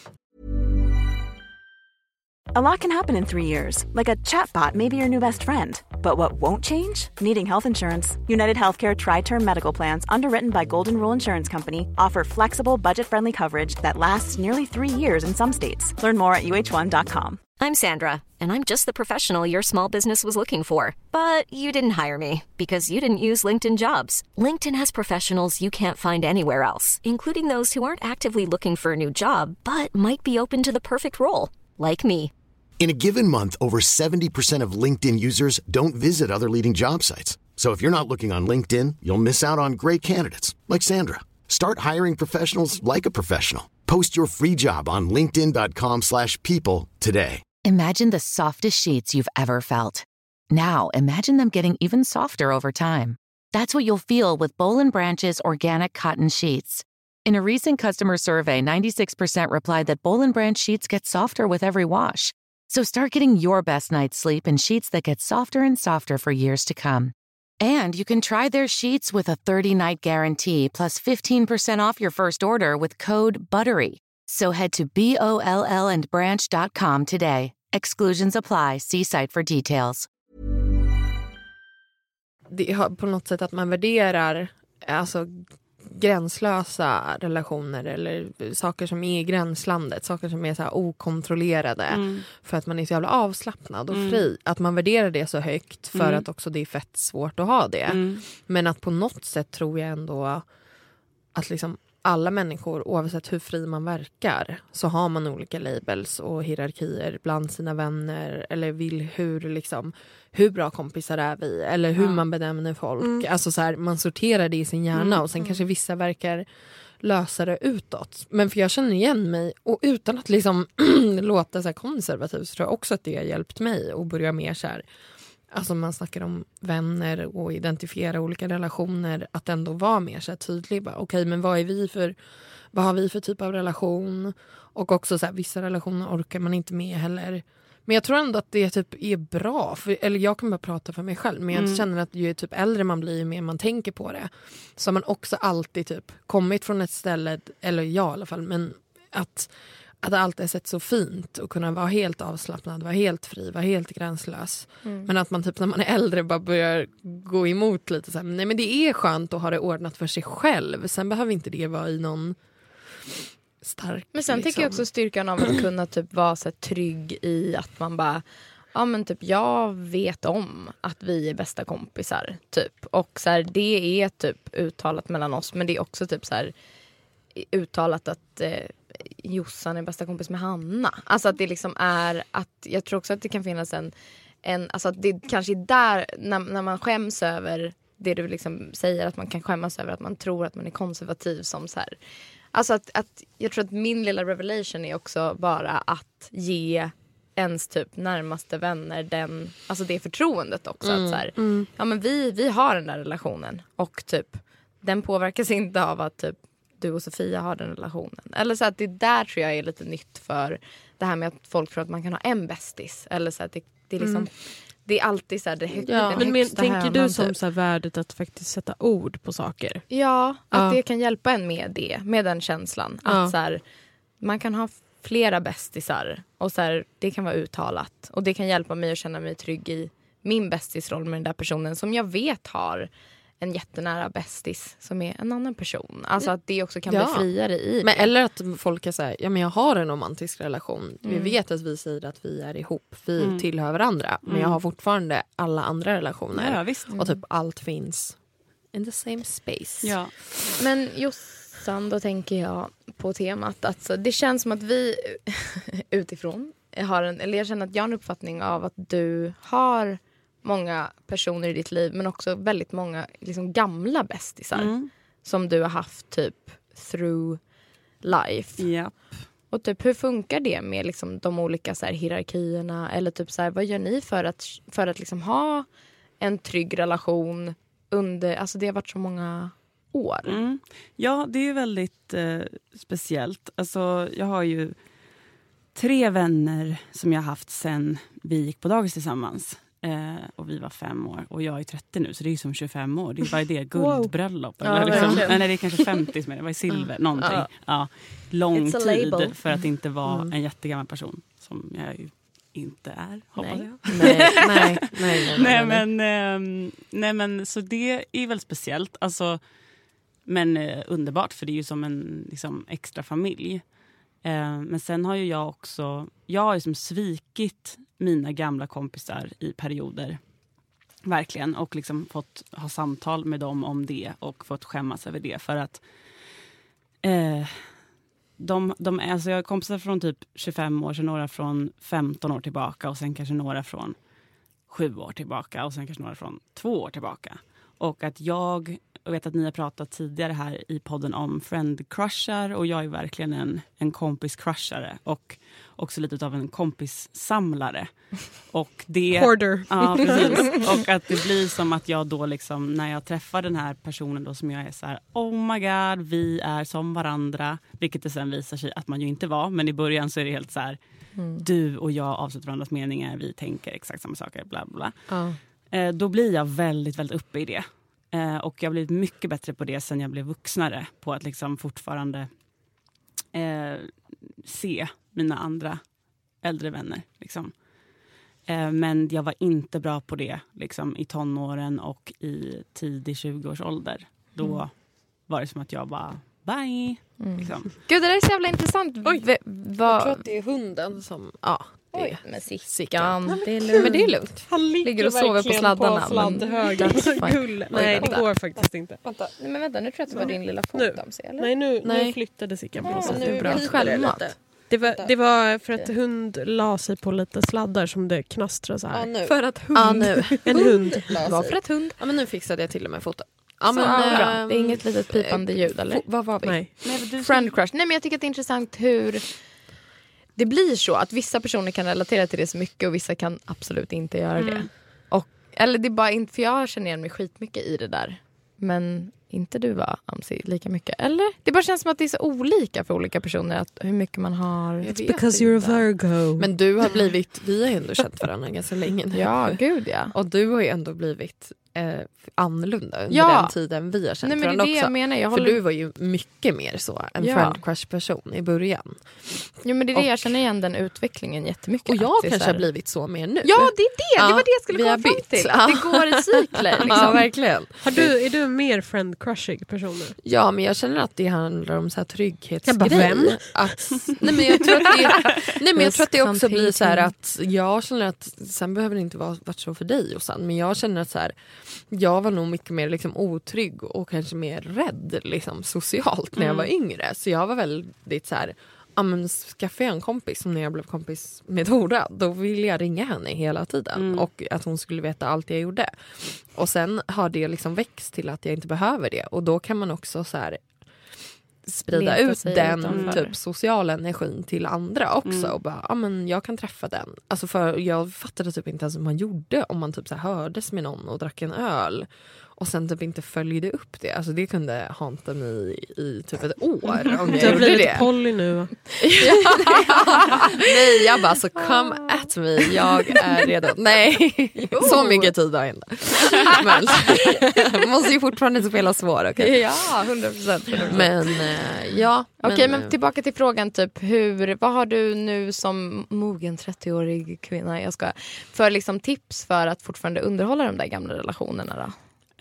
A lot can happen in three years, like a chatbot may be your new best friend. But what won't change? Needing health insurance. United Healthcare Tri-Term Medical Plans, underwritten by Golden Rule Insurance Company, offer flexible, budget-friendly coverage that lasts nearly three years in some states. Learn more at U H one dot com. I'm Sandra, and I'm just the professional your small business was looking for. But you didn't hire me, because you didn't use LinkedIn Jobs. LinkedIn has professionals you can't find anywhere else, including those who aren't actively looking for a new job, but might be open to the perfect role, like me. In a given month, over seventy percent of LinkedIn users don't visit other leading job sites. So if you're not looking on LinkedIn, you'll miss out on great candidates like Sandra. Start hiring professionals like a professional. Post your free job on linkedin dot com slash people today. Imagine the softest sheets you've ever felt. Now imagine them getting even softer over time. That's what you'll feel with Boll and Branch's organic cotton sheets. In a recent customer survey, ninety-six percent replied that Boll and Branch sheets get softer with every wash. So start getting your best night's sleep in sheets that get softer and softer for years to come. And you can try their sheets with a thirty-night guarantee plus fifteen percent off your first order with code BUTTERY. So head to B O L L and branch dot com today. Exclusions apply. See site for details. Det är på något sätt att man värderar alltså gränslösa relationer eller saker som är i gränslandet, saker som är så här okontrollerade mm. för att man är så jävla avslappnad och mm. fri. Att man värderar det så högt för mm. att också det är fett svårt att ha det. Mm. Men att på något sätt tror jag ändå att liksom alla människor, oavsett hur fri man verkar, så har man olika labels och hierarkier bland sina vänner eller vill hur liksom hur bra kompisar är vi eller hur ja. man benämner folk. Mm. Alltså så här, man sorterar det i sin hjärna mm. och sen mm. kanske vissa verkar lösa det utåt. Men för jag känner igen mig och utan att liksom låta så här konservativ så tror jag också att det har hjälpt mig att börja mer så här. Alltså man snackar om vänner och identifiera olika relationer, att ändå vara mer så här tydlig. Okej, okay, men vad är vi för, vad har vi för typ av relation? Och också så här, vissa relationer orkar man inte med heller. Men jag tror ändå att det typ är bra. För, eller jag kan bara prata för mig själv. Men jag mm. känner att ju typ äldre man blir, ju mer man tänker på det. Så har man också alltid typ kommit från ett ställe, eller jag i alla fall, men att... Att det alltid är sett så fint och kunna vara helt avslappnad, vara helt fri, vara helt gränslös. Mm. Men att man typ när man är äldre bara börjar gå emot lite så här, nej men det är skönt att ha det ordnat för sig själv. Sen behöver inte det vara i någon stark... Men sen liksom. Tycker jag också styrkan av att kunna typ vara så här trygg i att man bara, ja men typ jag vet om att vi är bästa kompisar typ. Och så här, det är typ uttalat mellan oss, men det är också typ så här uttalat att eh, Jossan är bästa kompis med Hanna. Alltså att det liksom är att jag tror också att det kan finnas en, en alltså att det kanske är där när, när man skäms över det du liksom säger, att man kan skämmas över att man tror att man är konservativ som så här. Alltså att, att jag tror att min lilla revelation är också bara att ge ens typ närmaste vänner den, alltså det förtroendet också mm, att så här, mm. ja men vi, vi har den där relationen och typ den påverkas inte av att typ du och Sofia har den relationen. Eller så att det där tror jag är lite nytt för det här med att folk tror att man kan ha en bästis. Eller så att det, det är liksom... Mm. Det är alltid så här, det hög, ja. den Men men tänker hönan, du som typ. så här, värdet att faktiskt sätta ord på saker? Ja, att ja. det kan hjälpa en med det. Med den känslan. Ja. Att så här, man kan ha flera bästisar. Och så här, det kan vara uttalat. Och det kan hjälpa mig att känna mig trygg i min bästisroll med den där personen. Som jag vet har en jättenära bästis som är en annan person. Alltså att det också kan ja. bli friare i men det. eller att folk är så här, ja men jag har en romantisk relation. Mm. Vi vet att vi säger att vi är ihop. Vi Mm. tillhör varandra. Men Mm. jag har fortfarande alla andra relationer. Ja, visst. Och typ allt finns in the same space. Ja. Men Jossan, då tänker jag på temat. Alltså, det känns som att vi utifrån har en, eller jag känner att jag har en uppfattning av att du har många personer i ditt liv men också väldigt många liksom gamla bästisar Mm. som du har haft typ through life. Japp. Och typ hur funkar det med liksom de olika så här, hierarkierna eller typ så här, vad gör ni för att för att liksom ha en trygg relation under, alltså det har varit så många år. Mm. Ja, det är ju väldigt eh, speciellt. Alltså jag har ju tre vänner som jag har haft sen vi gick på dagis tillsammans. Eh, och vi var fem år. Och jag är trettio nu, så det är ju som tjugofem år. Det är bara det guldbröllop. Wow. Eller Ja, liksom, verkligen. nej, det är kanske femtio som är det. var i silver, någonting. Ja. Ja, lång It's a tid label. för att inte vara Mm. en jättegammal person. Som jag ju inte är, hoppas Nej. jag. Nej, nej, nej, nej, nej, nej. men, ehm, nej men så det är väldigt speciellt. Alltså, men eh, underbart, för det är ju som en liksom, extra familj. Eh, men sen har ju jag också, jag har ju som svikit mina gamla kompisar i perioder. Verkligen. Och liksom fått ha samtal med dem om det och fått skämmas över det. För att eh, de, de är, alltså jag har kompisar från typ tjugofem år, sen några från femton år tillbaka och sen kanske några från sju år tillbaka och sen kanske några från två år tillbaka. Och att jag, jag vet att ni har pratat tidigare här i podden om friend-crushar och jag är verkligen en, en kompis-crushare och också lite av en kompis-samlare. Och det, Hoarder. Ja, precis. Och att det blir som att jag då liksom, när jag träffar den här personen då som jag är så här, oh my god, vi är som varandra. Vilket det sen visar sig att man ju inte var, men i början så är det helt så här, mm. du och jag avslutar varandras meningar, vi tänker exakt samma saker, bla bla. Ja. Eh, då blir jag väldigt, väldigt uppe i det. Eh, och jag har blivit mycket bättre på det sen jag blev vuxnare. På att liksom fortfarande eh, se mina andra äldre vänner. Liksom. Eh, men jag var inte bra på det liksom, i tonåren och i tidig tjugo-årsålder. Då mm. var det som att jag bara, bye. Mm. Liksom. Gud, det där är så jävla intressant. Oj, v- va- jag tror att det är hunden som... Ja, det Oj, är men Sickan. Sickan. Det är lugnt. Men det är lugnt. Han ligger, Ligger och sover på sladdarna, På sladdhögen. men that's fine. Gull. Nej, det vänta. går faktiskt inte. Vänta. Nej, men vänta, nu tror jag att det var din lilla fot Nu. de ser, eller? Nej, nu, Nej. nu flyttade Sickan på Ja, något sätt. nu Det är bra. blir det självmat. Det var, det var för att hund la sig på lite sladdar som det knastrade så här. Ja, nu. För att hund, Ja, nu. en hund. Vad för ett hund? Ja, men nu fixade jag till och med foten. Ja, Så, men, ja, bra. ehm, Det är inget litet pipande ljud, eller? fo- Vad var vi? Nej. Friend crush. Nej, men jag tycker att det är intressant hur det blir så att vissa personer kan relatera till det så mycket och vissa kan absolut inte göra det. Mm. Och, eller det är bara inte, för jag känner igen mig skitmycket i det där. Men inte du, va, Amsi, lika mycket? Eller? Det bara känns som att det är så olika för olika personer att hur mycket man har. It's because you're a Virgo. Men du har blivit, vi har ju ändå känt varandra ganska länge nu. Ja, gud ja. Och du har ju ändå blivit eh, annorlunda under Ja. den tiden vi har känt Nej, men det är varandra det också. jag menar. Jag För håller... du var ju mycket mer så, en Ja. friend crush person i början. Jo, men det är det och- jag känner igen den utvecklingen jättemycket. Och jag att det är kanske så här- har blivit så mer nu. Ja, det är det! Ja, det var det jag skulle vi komma har fram bytt. till. Ja. Det går i cykler. Liksom. Ja, verkligen. Har du, är du mer friend-crushig person nu? Ja, men jag känner att det handlar om så här trygghetsgrej. Jag bara, vem? Att, nej, men jag tror att det, nej, men jag tror att det också blir så här att jag känner att, sen behöver det inte vara varit så för dig och sen, men jag känner att så här, jag var nog mycket mer liksom otrygg och kanske mer rädd liksom, socialt när jag Mm. var yngre. Så jag var väldigt så här, ja, men skaffade jag en kompis som när jag blev kompis med Dora, då ville jag ringa henne hela tiden Mm. och att hon skulle veta allt jag gjorde. Och sen har det liksom växt till att jag inte behöver det och då kan man också så här sprida Leta ut sig den utanför. typ sociala energin till andra också Mm. och bara, ja men jag kan träffa den. Alltså för jag fattade typ inte ens vad man gjorde om man typ så här hördes med någon och drack en öl och sen typ inte följde upp det. Alltså det kunde hanta mig i, i typ ett år om jag Du har gjorde blivit det. Polly nu. Nej, jag bara så come at me. Jag är redo. Nej, så mycket tid har jag inte. Men jag måste ju fortfarande spela svår. Okay? Ja, hundra procent. Men eh, ja. Okej, okay, men, men tillbaka till frågan typ hur, vad har du nu som mogen trettioårig kvinna, jag ska, för liksom tips för att fortfarande underhålla de där gamla relationerna då?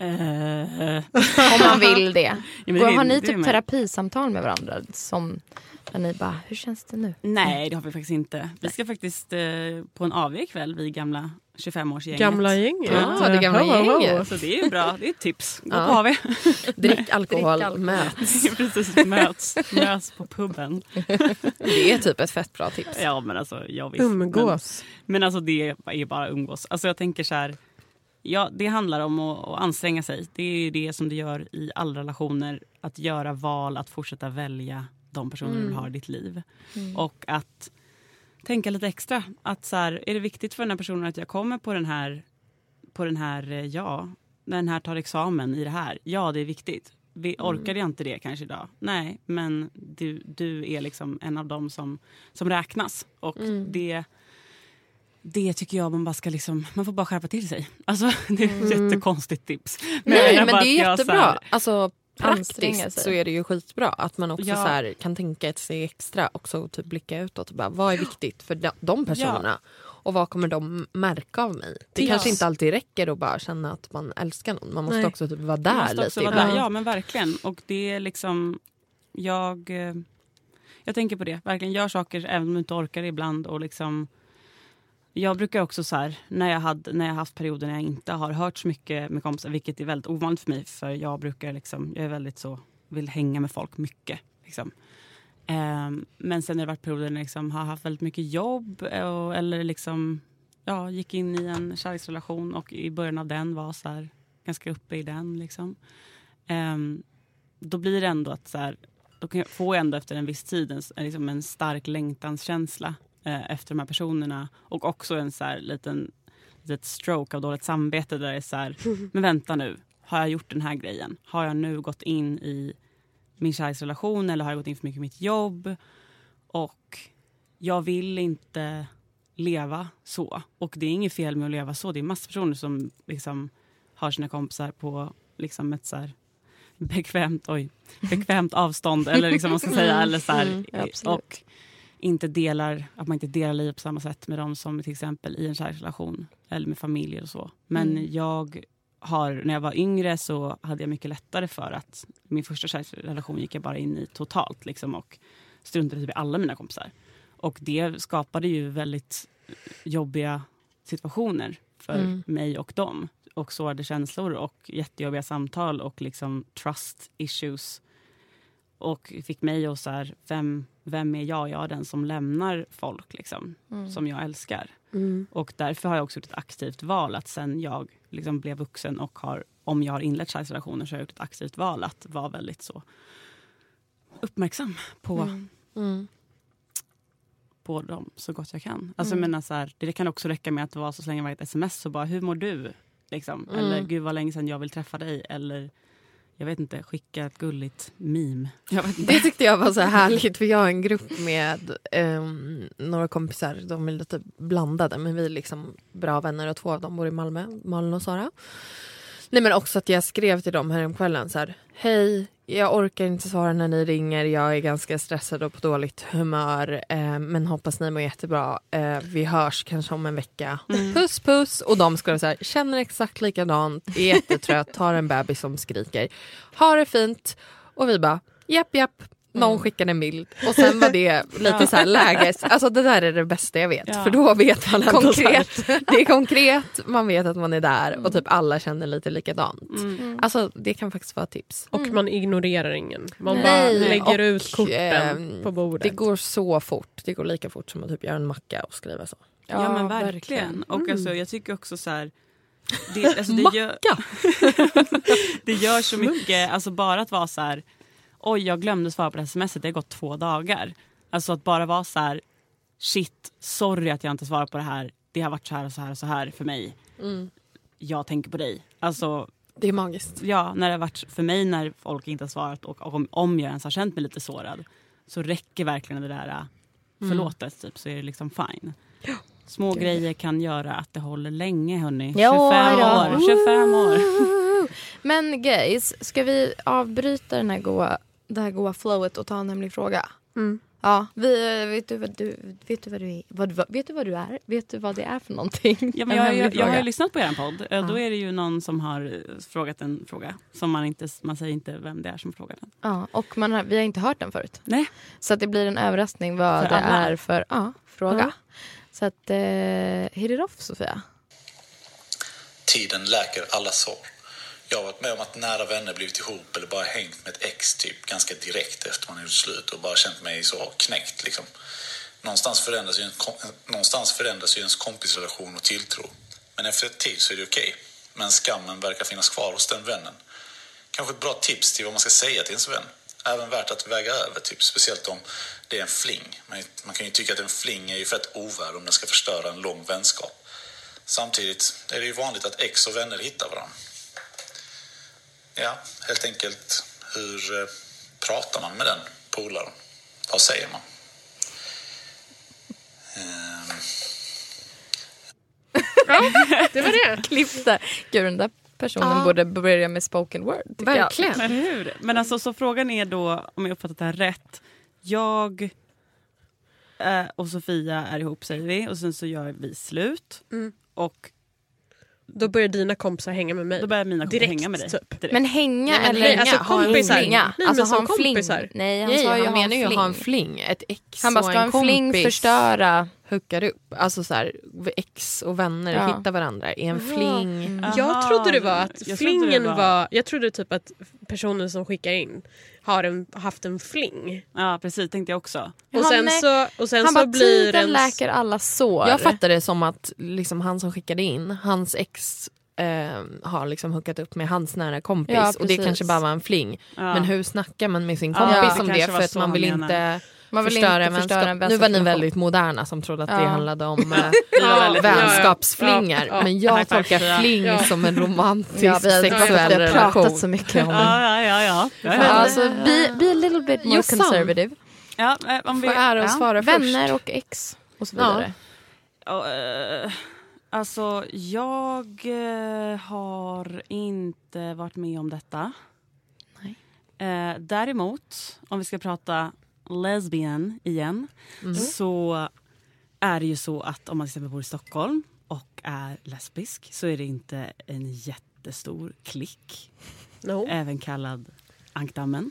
Uh. Om man vill det. Ja, Går, det har ni det typ med. terapisamtal med varandra som där ni bara, hur känns det nu? Nej, det har vi faktiskt inte. Vi ska faktiskt eh, på en A V-kväll, vi gamla tjugofem-årsgänget. Gamla gänget. Ja, det gamla ho, ho, ho. gänget. Så det är ju bra, det är ett tips. Gå Ja. på A V. Drick alkohol, Drick alkohol. möts. Precis, möts, möts på puben. Det är typ ett fett bra tips. Ja, men alltså, jag visst. Umgås. Men, men alltså det är bara umgås. Alltså jag tänker så här, ja, det handlar om att, att anstränga sig. Det är ju det som det gör i alla relationer. Att göra val, att fortsätta välja de personer Mm. du har i ditt liv. Mm. Och att tänka lite extra. Att så här, är det viktigt för den här personen att jag kommer på den här, på den här, eh, ja, när den här tar examen i det här. Ja, det är viktigt. Vi orkade jag inte det kanske idag? Nej, men du, du är liksom en av dem som, som räknas. Och Mm. det... Det tycker jag man bara ska liksom, man får bara skärpa till sig. Alltså det är ett Mm. jättekonstigt tips. Nej, jag menar men bara det är att jag jättebra. så här- Alltså Anstränga praktiskt sig. så är det ju skitbra att man också Ja. så här, kan tänka ett steg extra och så typ blicka utåt och bara, vad är viktigt för de, de personerna och vad kommer de märka av mig? Det Ja. kanske inte alltid räcker att bara känna att man älskar någon. Man måste Nej. också typ vara Man där måste lite också vara ibland. där. Ja, men verkligen. Och det är liksom, jag, eh, jag tänker på det. Verkligen gör saker även om du inte orkar ibland. Och liksom, jag brukar också så här, när jag, hade, när jag haft perioder när jag inte har hört så mycket med kompisar, vilket är väldigt ovanligt för mig. För jag brukar liksom, jag är väldigt så, vill hänga med folk mycket. Liksom. Um, men sen har det varit perioder när jag liksom har haft väldigt mycket jobb och, eller liksom, ja, gick in i en kärleksrelation och i början av den var så här, ganska uppe i den. Liksom. Um, då blir det ändå att så här, då kan jag få ändå efter en viss tid en, liksom en stark längtanskänsla eh, efter de här personerna och också en så här liten litet stroke av dåligt samvete där det är så här, men vänta nu, har jag gjort den här grejen? Har jag nu gått in i min kärleksrelation eller har jag gått in för mycket i mitt jobb? Och jag vill inte leva så. Och det är inget fel med att leva så. Det är massor personer som liksom har sina kompisar på liksom ett så här bekvämt, oj, bekvämt avstånd eller liksom man ska säga eller så här, Mm, absolut. och inte delar, att man inte delar liv på samma sätt med dem som till exempel i en kärleksrelation eller med familjer och så. Men Mm. jag har, när jag var yngre så hade jag mycket lättare för att min första kärleksrelation gick jag bara in i totalt liksom och struntade typ i alla mina kompisar. Och det skapade ju väldigt jobbiga situationer för Mm. mig och dem. Och sårade känslor och jättejobbiga samtal och liksom trust issues. Och fick mig att så här, vem, vem är jag? Jag är den som lämnar folk liksom, Mm. som jag älskar. Mm. Och därför har jag också gjort ett aktivt val att sen jag liksom blev vuxen och har, om jag har inlett kärleksrelationer så har jag gjort ett aktivt val att vara väldigt så uppmärksam på, Mm. Mm. på dem så gott jag kan. Alltså Mm. jag menar så här, det kan också räcka med att vara så slänga iväg ett sms så bara, hur mår du? Liksom. Mm. Eller gud vad länge sedan jag vill träffa dig. Eller jag vet inte, skicka ett gulligt meme. Jag vet inte. Det tyckte jag var så härligt för jag har en grupp med um, några kompisar, de är lite blandade men vi är liksom bra vänner och två av dem bor i Malmö, Malin och Sara. Nej men också att jag skrev till dem här om kvällen så här, hej, jag orkar inte svara när ni ringer, jag är ganska stressad och på dåligt humör eh, men hoppas ni mår jättebra, eh, vi hörs kanske om en vecka, Mm. puss puss, och de skulle så här, känner exakt likadant, är jättetrött, har en bebis som skriker, har det fint, och vi bara, japp japp. Någon Mm. skickade en bild och sen var det lite så här läges. Alltså det där är det bästa jag vet. Ja. För då vet man ändå Konkret. så här, det är konkret, man vet att man är där och typ alla känner lite likadant. Mm. Alltså det kan faktiskt vara tips. Och man ignorerar ingen. Man Nej, bara lägger och, ut korten eh, på bordet. Det går så fort. Det går lika fort som att typ göra en macka och skriva så. Ja, men Ja, verkligen. verkligen. Och Mm. alltså, jag tycker också så här, det, alltså, det, gör, Macka! det gör så mycket, alltså bara att vara så här, oj jag glömde svara på det här smset, det har gått två dagar. Alltså att bara vara så här, shit, sorry att jag inte svarar på det här, det har varit så här och så här och så här för mig. Mm. Jag tänker på dig. Alltså Det är magiskt. Ja, när det har varit för mig när folk inte har svarat och, och om, om jag ens har känt mig lite sårad så räcker verkligen det där mm. förlåtet typ, så är det liksom fine. Ja. Små Gud. grejer kan göra att det håller länge, hörni. Ja, tjugofem ja. år. tjugofem år. Men guys, ska vi avbryta den här goa, det här goa flowet och ta en hemlig fråga? Mm. Ja, vi, vet, du vad du, vet du vad du är? Vad, vad, vet du vad du är? Vet du vad det är för någonting? Ja, men jag, jag, jag har ju lyssnat på er podd. Ja. Då är det ju någon som har frågat en fråga som man inte, man säger inte vem det är som frågar den. Ja, och man har, vi har inte hört den förut. Nej. Så att det blir en överraskning vad för det alla. är för ja, fråga. Ja. Så att, eh, hit it off, Sofia. Tiden läker alla sår. Jag har varit med om att nära vänner blivit ihop eller bara hängt med ett ex typ ganska direkt efter man gjort slut och bara känt mig så knäckt liksom. Någonstans förändras ju, en, någonstans förändras ju ens kompisrelation och tilltro. Men efter ett tid så är det okej. Men skammen verkar finnas kvar hos den vännen. Kanske ett bra tips till vad man ska säga till ens vän. Även värt att väga över, typ, speciellt om det är en fling. Man, man kan ju tycka att en fling är ju fett ovärd om den ska förstöra en lång vänskap. Samtidigt är det ju vanligt att ex och vänner hittar varandra. Ja, helt enkelt, hur eh, pratar man med den polaren? Vad säger man? Um... Ja, det var det. Klippte. Gud, den där personen Ja. borde börja med spoken word. Verkligen. Eller hur? Men alltså, så frågan är då, om jag uppfattat det här rätt. Jag eh, och Sofia är ihop, säger vi. Och sen så gör vi slut. Mm. Och Då börjar dina kompisar hänga med mig. då börjar mina kompisar Direkt, hänga med dig. typ. Direkt. Men hänga Nej, men eller hej, alltså ha en kompisar. flinga? Nej, Alltså men ha som en fling. kompisar. Nej, han Nej, sa ju han ha menar en ju att ha en fling. fling. Ett ex Han bara, och ska en en fling kompis förstöra? hookar upp. Alltså så här, ex och vänner Ja. hittar varandra. Är en fling... Mm. Aha, Jag trodde det var att jag trodde flingen det var... var- Jag trodde typ att personen som skickar in har en, haft en fling. Ja, precis. Tänkte jag också. Och Han sen är- så, och sen Han så bara, blir tiden ens... läker alla sår. Jag fattar det som att liksom, han som skickade in, hans ex eh, har liksom hookat upp med hans nära kompis. Ja, och det precis. kanske bara var en fling. Ja. Men hur snackar man med sin Ja, kompis det om kanske det? var För att så man vill han menar. inte... Man vill förstöra inte en förstöra vänskap. en Nu var ni vänskapsrelation. väldigt moderna som trodde att det Ja. handlade om eh, Ja, väldigt vänskapsflingar. ja, ja. Men High jag five tolkar fyra. fling Ja. som en romantisk Ja, vi har, sexuell vi har pratat relation. så mycket om det. Ja, ja, ja. ja. ja, Men ja. alltså, be, be a little bit more Jossan. conservative. ja eh, om vi, Får ära och ja. svara Vänner först. och ex och så vidare. Ja, eh, alltså, jag eh, har inte varit med om detta. Nej. Eh, däremot, om vi ska prata lesbian igen, Mm. så är det ju så att om man till exempel bor i Stockholm och är lesbisk så är det inte en jättestor klick. No. Även kallad ankdammen.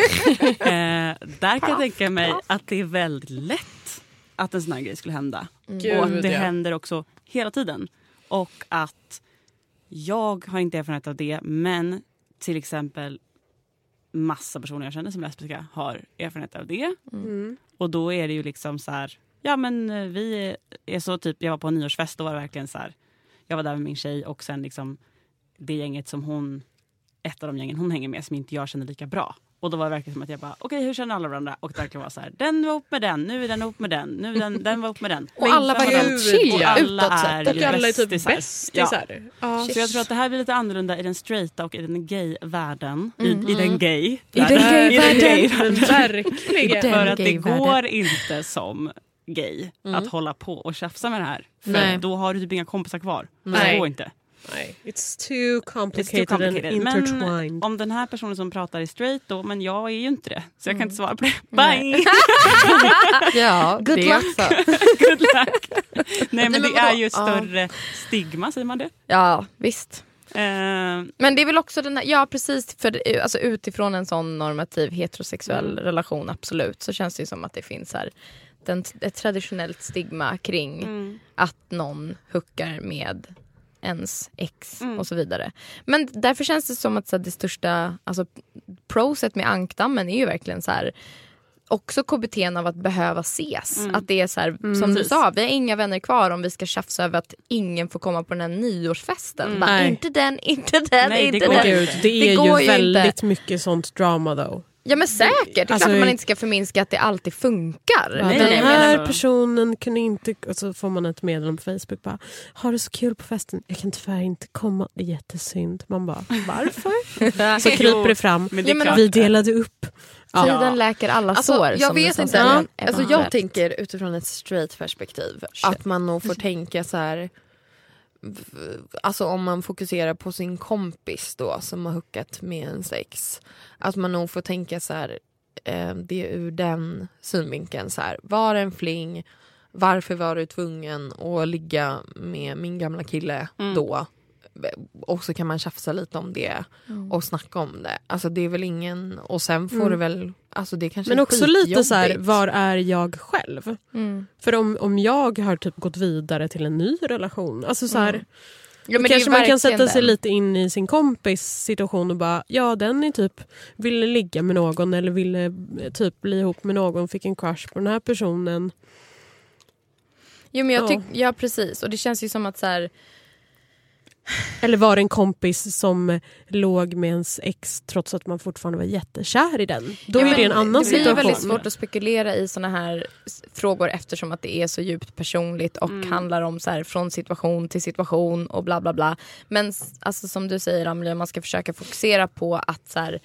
eh, där kan jag tänka mig att det är väldigt lätt att en sån här grej skulle hända. Gud, Och att det ja. händer också hela tiden. Och att jag har inte erfarenhet av det, men till exempel massa personer jag känner som lesbiska har erfarenhet av det. Mm. Och då är det ju liksom så här, ja men eh, vi är, är så typ, jag var på en nyårsfest, då var det verkligen så här, jag var där med min tjej och sen liksom det gänget som hon, ett av de gängen hon hänger med som inte jag känner lika bra. Och då var det verkligen som att jag bara, okej okay, hur känner alla varandra? Och det verkligen var så här, den var upp med den, nu är den upp med den, nu är den, den var upp med den. Och alla var gud, helt chill och alla utåt är sett. Och alla är typ bästisar. bästisar. Ja. Så jag tror att det här blir lite annorlunda i den straighta och i den gay-världen. Mm. I, I den gay I den gay-världen. Men verkligen. Den För att det gay-världen. går inte som gay Mm. att hålla på och tjafsa med det här. För Nej. då har du typ inga kompisar kvar. Nej. Det går inte. Nej, it's too It's complicated, too complicated. and Men intertwined. om den här personen som pratar är straight då, men jag är ju inte det. Så jag kan inte svara på det. Nej. Bye! Ja, Good det luck. också. Good luck! Nej men, men det vadå? är ju ett Ja. större stigma, säger man det? Ja, visst. Eh, Men det är väl också den här, ja precis, för alltså, utifrån en sån normativ heterosexuell Mm. relation, absolut, så känns det ju som att det finns här den, ett traditionellt stigma kring mm. att någon hookar med ens ex Mm. och så vidare. Men därför känns det som att så här, det största, alltså proset med ankdammen är ju verkligen så här, också K B T:n av att behöva ses. Mm. Att det är så här, Mm. som du Precis. sa, vi har inga vänner kvar om vi ska tjafsa över att ingen får komma på den här nyårsfesten. Mm. Bara, Nej. inte den, inte den, Nej, det inte går den. Gud, det är Det går ju ju väldigt inte. mycket sånt drama though. Ja men säkert, det är alltså, klart att man inte ska förminska att det alltid funkar. Ja, Nej, den nej, här men- personen kunde inte, och så får man ett meddelande på Facebook bara, har du så kul på festen? Jag kan tyvärr inte komma, det är jättesynd. Man bara, varför? Så kryper det fram, Men det är Ja, men klart. vi delade upp. Ja. Tiden läker alla Alltså, sår. jag som vet som inte. säger Ja. en Alltså, jag evangelist. tänker utifrån ett straight perspektiv att man nog får tänka så här. v- Alltså om man fokuserar på sin kompis då som har hookat med en sex, att man nog får tänka så här, eh, det är ur den synvinkeln så här. Var en fling, varför var du tvungen att ligga med min gamla kille Mm. då? Och så kan man tjafsa lite om det Mm. och snacka om det. Alltså det är väl ingen, och sen får Mm. det väl, alltså det kanske Men är också lite så här, skitjobbigt. var är jag själv? Mm. För om, om jag har typ gått vidare till en ny relation, alltså så här, Mm. Ja, men det är kanske ju man kan verkligen sätta sig den. lite in i sin kompis situation och bara, ja den är typ ville ligga med någon eller ville eh, typ bli ihop med någon, fick en crush på den här personen. Jo, men jag Ja. tyck, ja precis, och det känns ju som att så här, Eller var det en kompis som låg med ens ex trots att man fortfarande var jättekär i den. Då Ja, är men det en annan det blir ju situation. väldigt svårt att spekulera i såna här s- frågor eftersom att det är så djupt personligt och Mm. handlar om så här, från situation till situation och bla bla bla. Men s- alltså, som du säger Amelia, man ska försöka fokusera på att så här,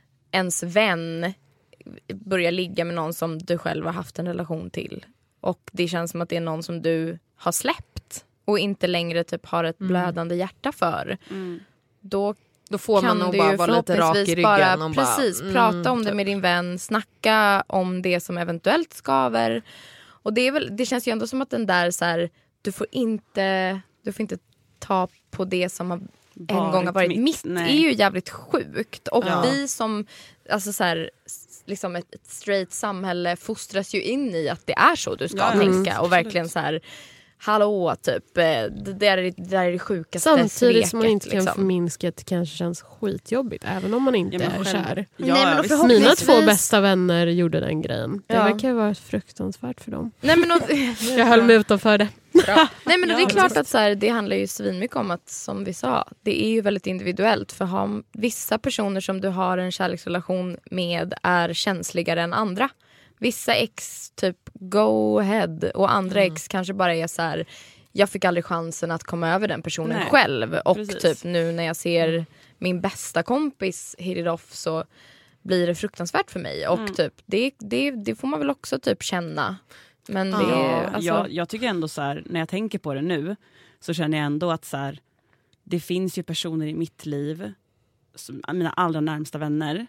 ens vän börjar ligga med någon som du själv har haft en relation till. Och det känns som att det är någon som du har släppt och inte längre typ har ett blödande hjärta för. Mm. Då Då får kan man nog du bara ju vara lite rak i förhoppningsvis ryggen. bara, och precis, bara, prata mm, om det typ. med din vän, snacka om det som eventuellt skaver. Och det, är väl, det känns ju ändå som att den där så här, du får inte, du får inte ta på det som har en gång har varit mitt. mitt Nej. är ju jävligt sjukt. Och Ja. vi som alltså så här, s- liksom ett, ett straight samhälle fostras ju in i att det är så du ska Ja, ja. tänka. Mm, Och verkligen så här, hallå typ, eh, det där är det, där är det sjukaste Samtidigt som man sveket, inte kan liksom. förminska att det kanske känns skitjobbigt även om man inte Ja, men är själv- kär. Ja, Nej, men då visst. förhopp- Mina Förhoppningsvis- två bästa vänner gjorde den grejen. Det Ja. verkar ju vara fruktansvärt för dem. Nej men, och, Jag höll mig utanför det. Bra. Nej men Ja, det är klart visst. att så här, det handlar ju svinmycket om att, som vi sa, det är ju väldigt individuellt. För har, vissa personer som du har en kärleksrelation med är känsligare än andra. Vissa ex typ go ahead och andra Mm. ex kanske bara är så här, jag fick aldrig chansen att komma över den personen Nej, själv. Och precis. typ nu när jag ser min bästa kompis hit it off så blir det fruktansvärt för mig. Och Mm. typ, det, det, det får man väl också typ känna. Men det, Ja, alltså, jag, jag tycker ändå så här, när jag tänker på det nu så känner jag ändå att så här, det finns ju personer i mitt liv, som, mina allra närmsta vänner,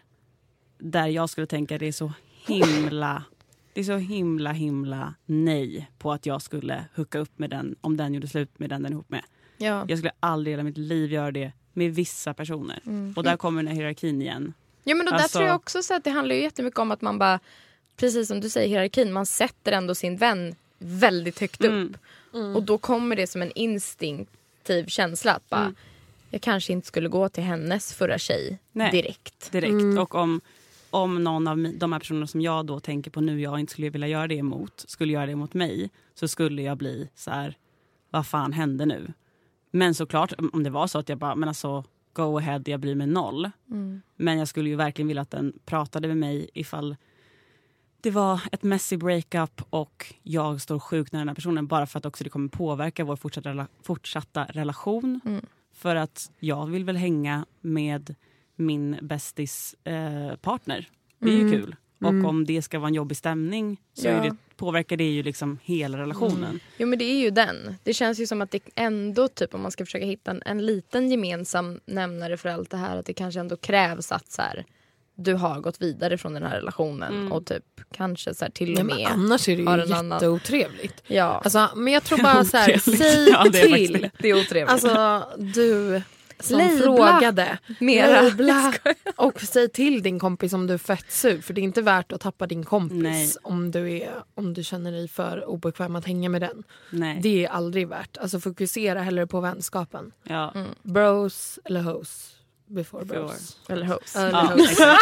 där jag skulle tänka det är så himla, det är så himla himla nej på att jag skulle hooka upp med den om den gjorde slut med den den är ihop med. ja. Jag skulle aldrig i hela mitt liv göra det med vissa personer. Mm. Och där kommer den här hierarkin igen. Ja men och där Alltså- tror jag också så att det handlar ju jättemycket om att man bara, precis som du säger hierarkin, man sätter ändå sin vän väldigt högt upp. Mm. Och då kommer det som en instinktiv känsla att bara, Mm. jag kanske inte skulle gå till hennes förra tjej Nej. direkt. Direkt. Mm. Och om, om någon av mi- de här personerna som jag då tänker på nu jag inte skulle vilja göra det emot skulle göra det emot mig, så skulle jag bli så här: vad fan hände nu? Men såklart om det var så att jag bara, men alltså go ahead, jag bryr mig noll. Mm. Men jag skulle ju verkligen vilja att den pratade med mig ifall det var ett messy breakup och jag står sjuk när den här personen, bara för att också det kommer påverka vår fortsatta, rela- fortsatta relation. Mm. För att jag vill väl hänga med min bästis eh, partner. Det är ju Mm. kul. Och Mm. om det ska vara en jobbig stämning så Ja. är det, påverkar det ju liksom hela relationen. Jo men det är ju den. Det känns ju som att det ändå typ om man ska försöka hitta en, en liten gemensam nämnare för allt det här, att det kanske ändå krävs att så här, du har gått vidare från den här relationen Mm. och typ kanske så här, till Nej, och men med annars är det har ju en annan- jätteotrevligt. ja. Alltså, men jag tror bara så här, säg Ja, det är faktiskt till. det. det är otrevligt. Alltså du som Labla. frågade. Mera. Labla. Och säg till din kompis om du är fett sur. För det är inte värt att tappa din kompis Nej. om du, är, om du känner dig för obekväm att hänga med den. Nej. Det är aldrig värt. Alltså fokusera hellre på vänskapen. Ja. Mm. Bros eller hoes. Before Bros. Eller host. Ja,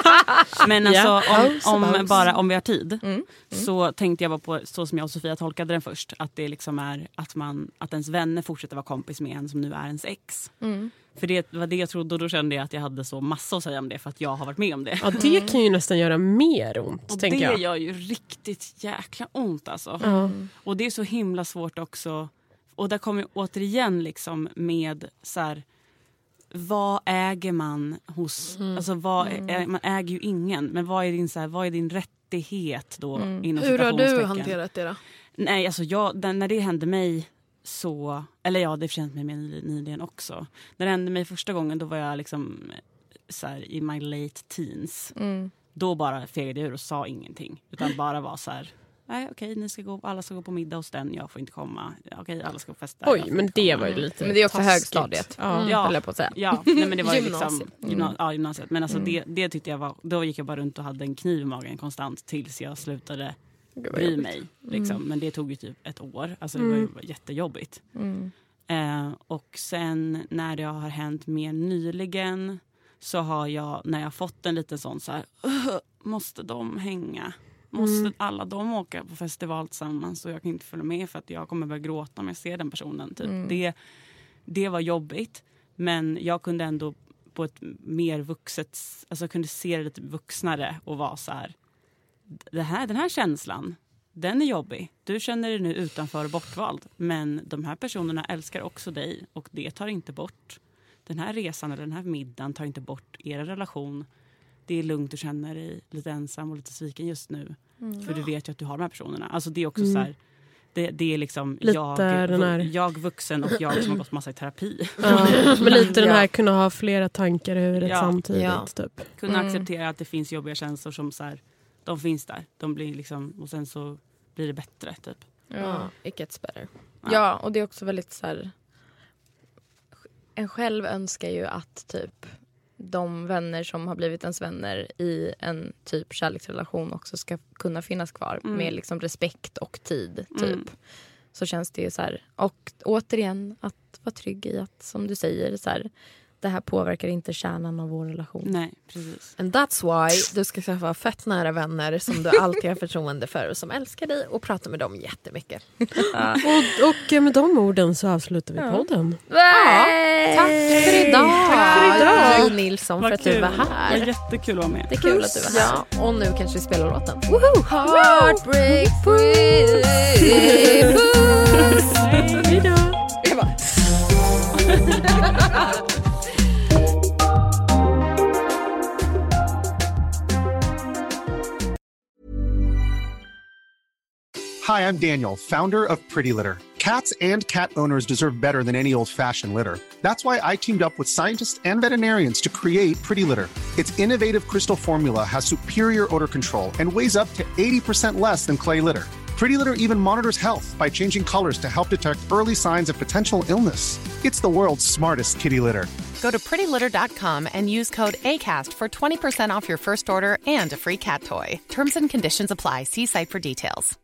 men alltså Yeah. om, House, om bara om vi har tid Mm. Mm. så tänkte jag bara på så som jag och Sofia tolkade den först, att det liksom är att man att ens vänner fortsätter vara kompis med en som nu är ens ex. Mm. För det var det jag trodde, och då kände jag att jag hade så massa att säga om det för att jag har varit med om det. Ja, det kan ju nästan göra mer ont, Och tänker det jag. gör ju riktigt jäkla ont alltså. Mm. Och det är så himla svårt också. Och där kommer jag återigen liksom med så här, vad äger man hos, Mm. alltså vad, Mm. ä, man äger ju ingen, men vad är din, så här, vad är din rättighet då? Mm. Inom Hur har du citationstecken? hanterat det då? Nej, alltså jag, den, när det hände mig så, eller ja, det känt mig med nyligen också. När det hände mig första gången, då var jag liksom så här, i my late teens. Mm. Då bara fegade jag ur och sa ingenting, utan bara var så här: nej, okej, ni ska gå, alla ska gå på middag hos den, jag får inte komma. Okej, alla ska på festa. Oj, jag får men inte det komma. var ju lite Men det är också taskigt. högstadiet. Ja. Ja. Höll jag på att säga. Ja, nej, men det var ju liksom Gymnasiet. gymna, Mm. ja, gymnasiet. Men alltså Mm. det, det tyckte jag var, då gick jag bara runt och hade en kniv i magen konstant tills jag slutade Gud, vad bry jobbigt. mig. Liksom. Mm. Men det tog ju typ ett år. Alltså det Mm. var ju jättejobbigt. Mm. Eh, och sen när det har hänt mer nyligen så har jag, när jag fått en liten sån så här, "Ugh, måste de hänga? Måste Mm. alla de åka på festival tillsammans och jag kan inte följa med för att jag kommer börja gråta om jag ser den personen. Typ. Mm. Det, det var jobbigt, men jag kunde ändå på ett mer vuxet, alltså jag kunde se det lite vuxnare och vara så här, det här, den här känslan, den är jobbig. Du känner dig nu utanför och bortvald, men de här personerna älskar också dig och det tar inte bort. Den här resan eller den här middagen tar inte bort er relation. Det är lugnt att känna dig lite ensam och lite sviken just nu. Mm. För du vet ju att du har de här personerna. Alltså det är också Mm. så här, det, det är liksom Lite jag, den här- jag vuxen och jag som har gått massa i terapi. Ja, men lite den här Ja. kunna ha flera tankar i huvudet Ja. samtidigt. Ja. Typ. Kunna Mm. acceptera att det finns jobbiga känslor som så här, de finns där. De blir liksom, och sen så blir det bättre typ. Ja. It gets better. Ja, och det är också väldigt så här, en själv önskar ju att typ de vänner som har blivit ens vänner i en typ kärleksrelation också ska kunna finnas kvar Mm. med liksom respekt och tid typ. Mm. Så känns det ju så här, och återigen att vara trygg i att, som du säger, så här, det här påverkar inte kärnan av vår relation. Nej, precis. And that's why du ska skaffa fett nära vänner som du alltid har förtroende för och som älskar dig och prata med dem jättemycket. Och, och med de orden så avslutar vi Ja. podden. Ja, tack för idag. Tack för idag. Jill Nilsson, för Vad att du kul. var här. Det var jättekul att vara med. Det är kul att du var här. Ja, och nu kanske vi spelar låten. Woohoo! Heartbreak free. Hej då. Hi, I'm Daniel, founder of Pretty Litter. Cats and cat owners deserve better than any old-fashioned litter. That's why I teamed up with scientists and veterinarians to create Pretty Litter. Its innovative crystal formula has superior odor control and weighs up to eighty percent less than clay litter. Pretty Litter even monitors health by changing colors to help detect early signs of potential illness. It's the world's smartest kitty litter. Go to pretty litter dot com and use code ACAST for twenty percent off your first order and a free cat toy. Terms and conditions apply. See site for details.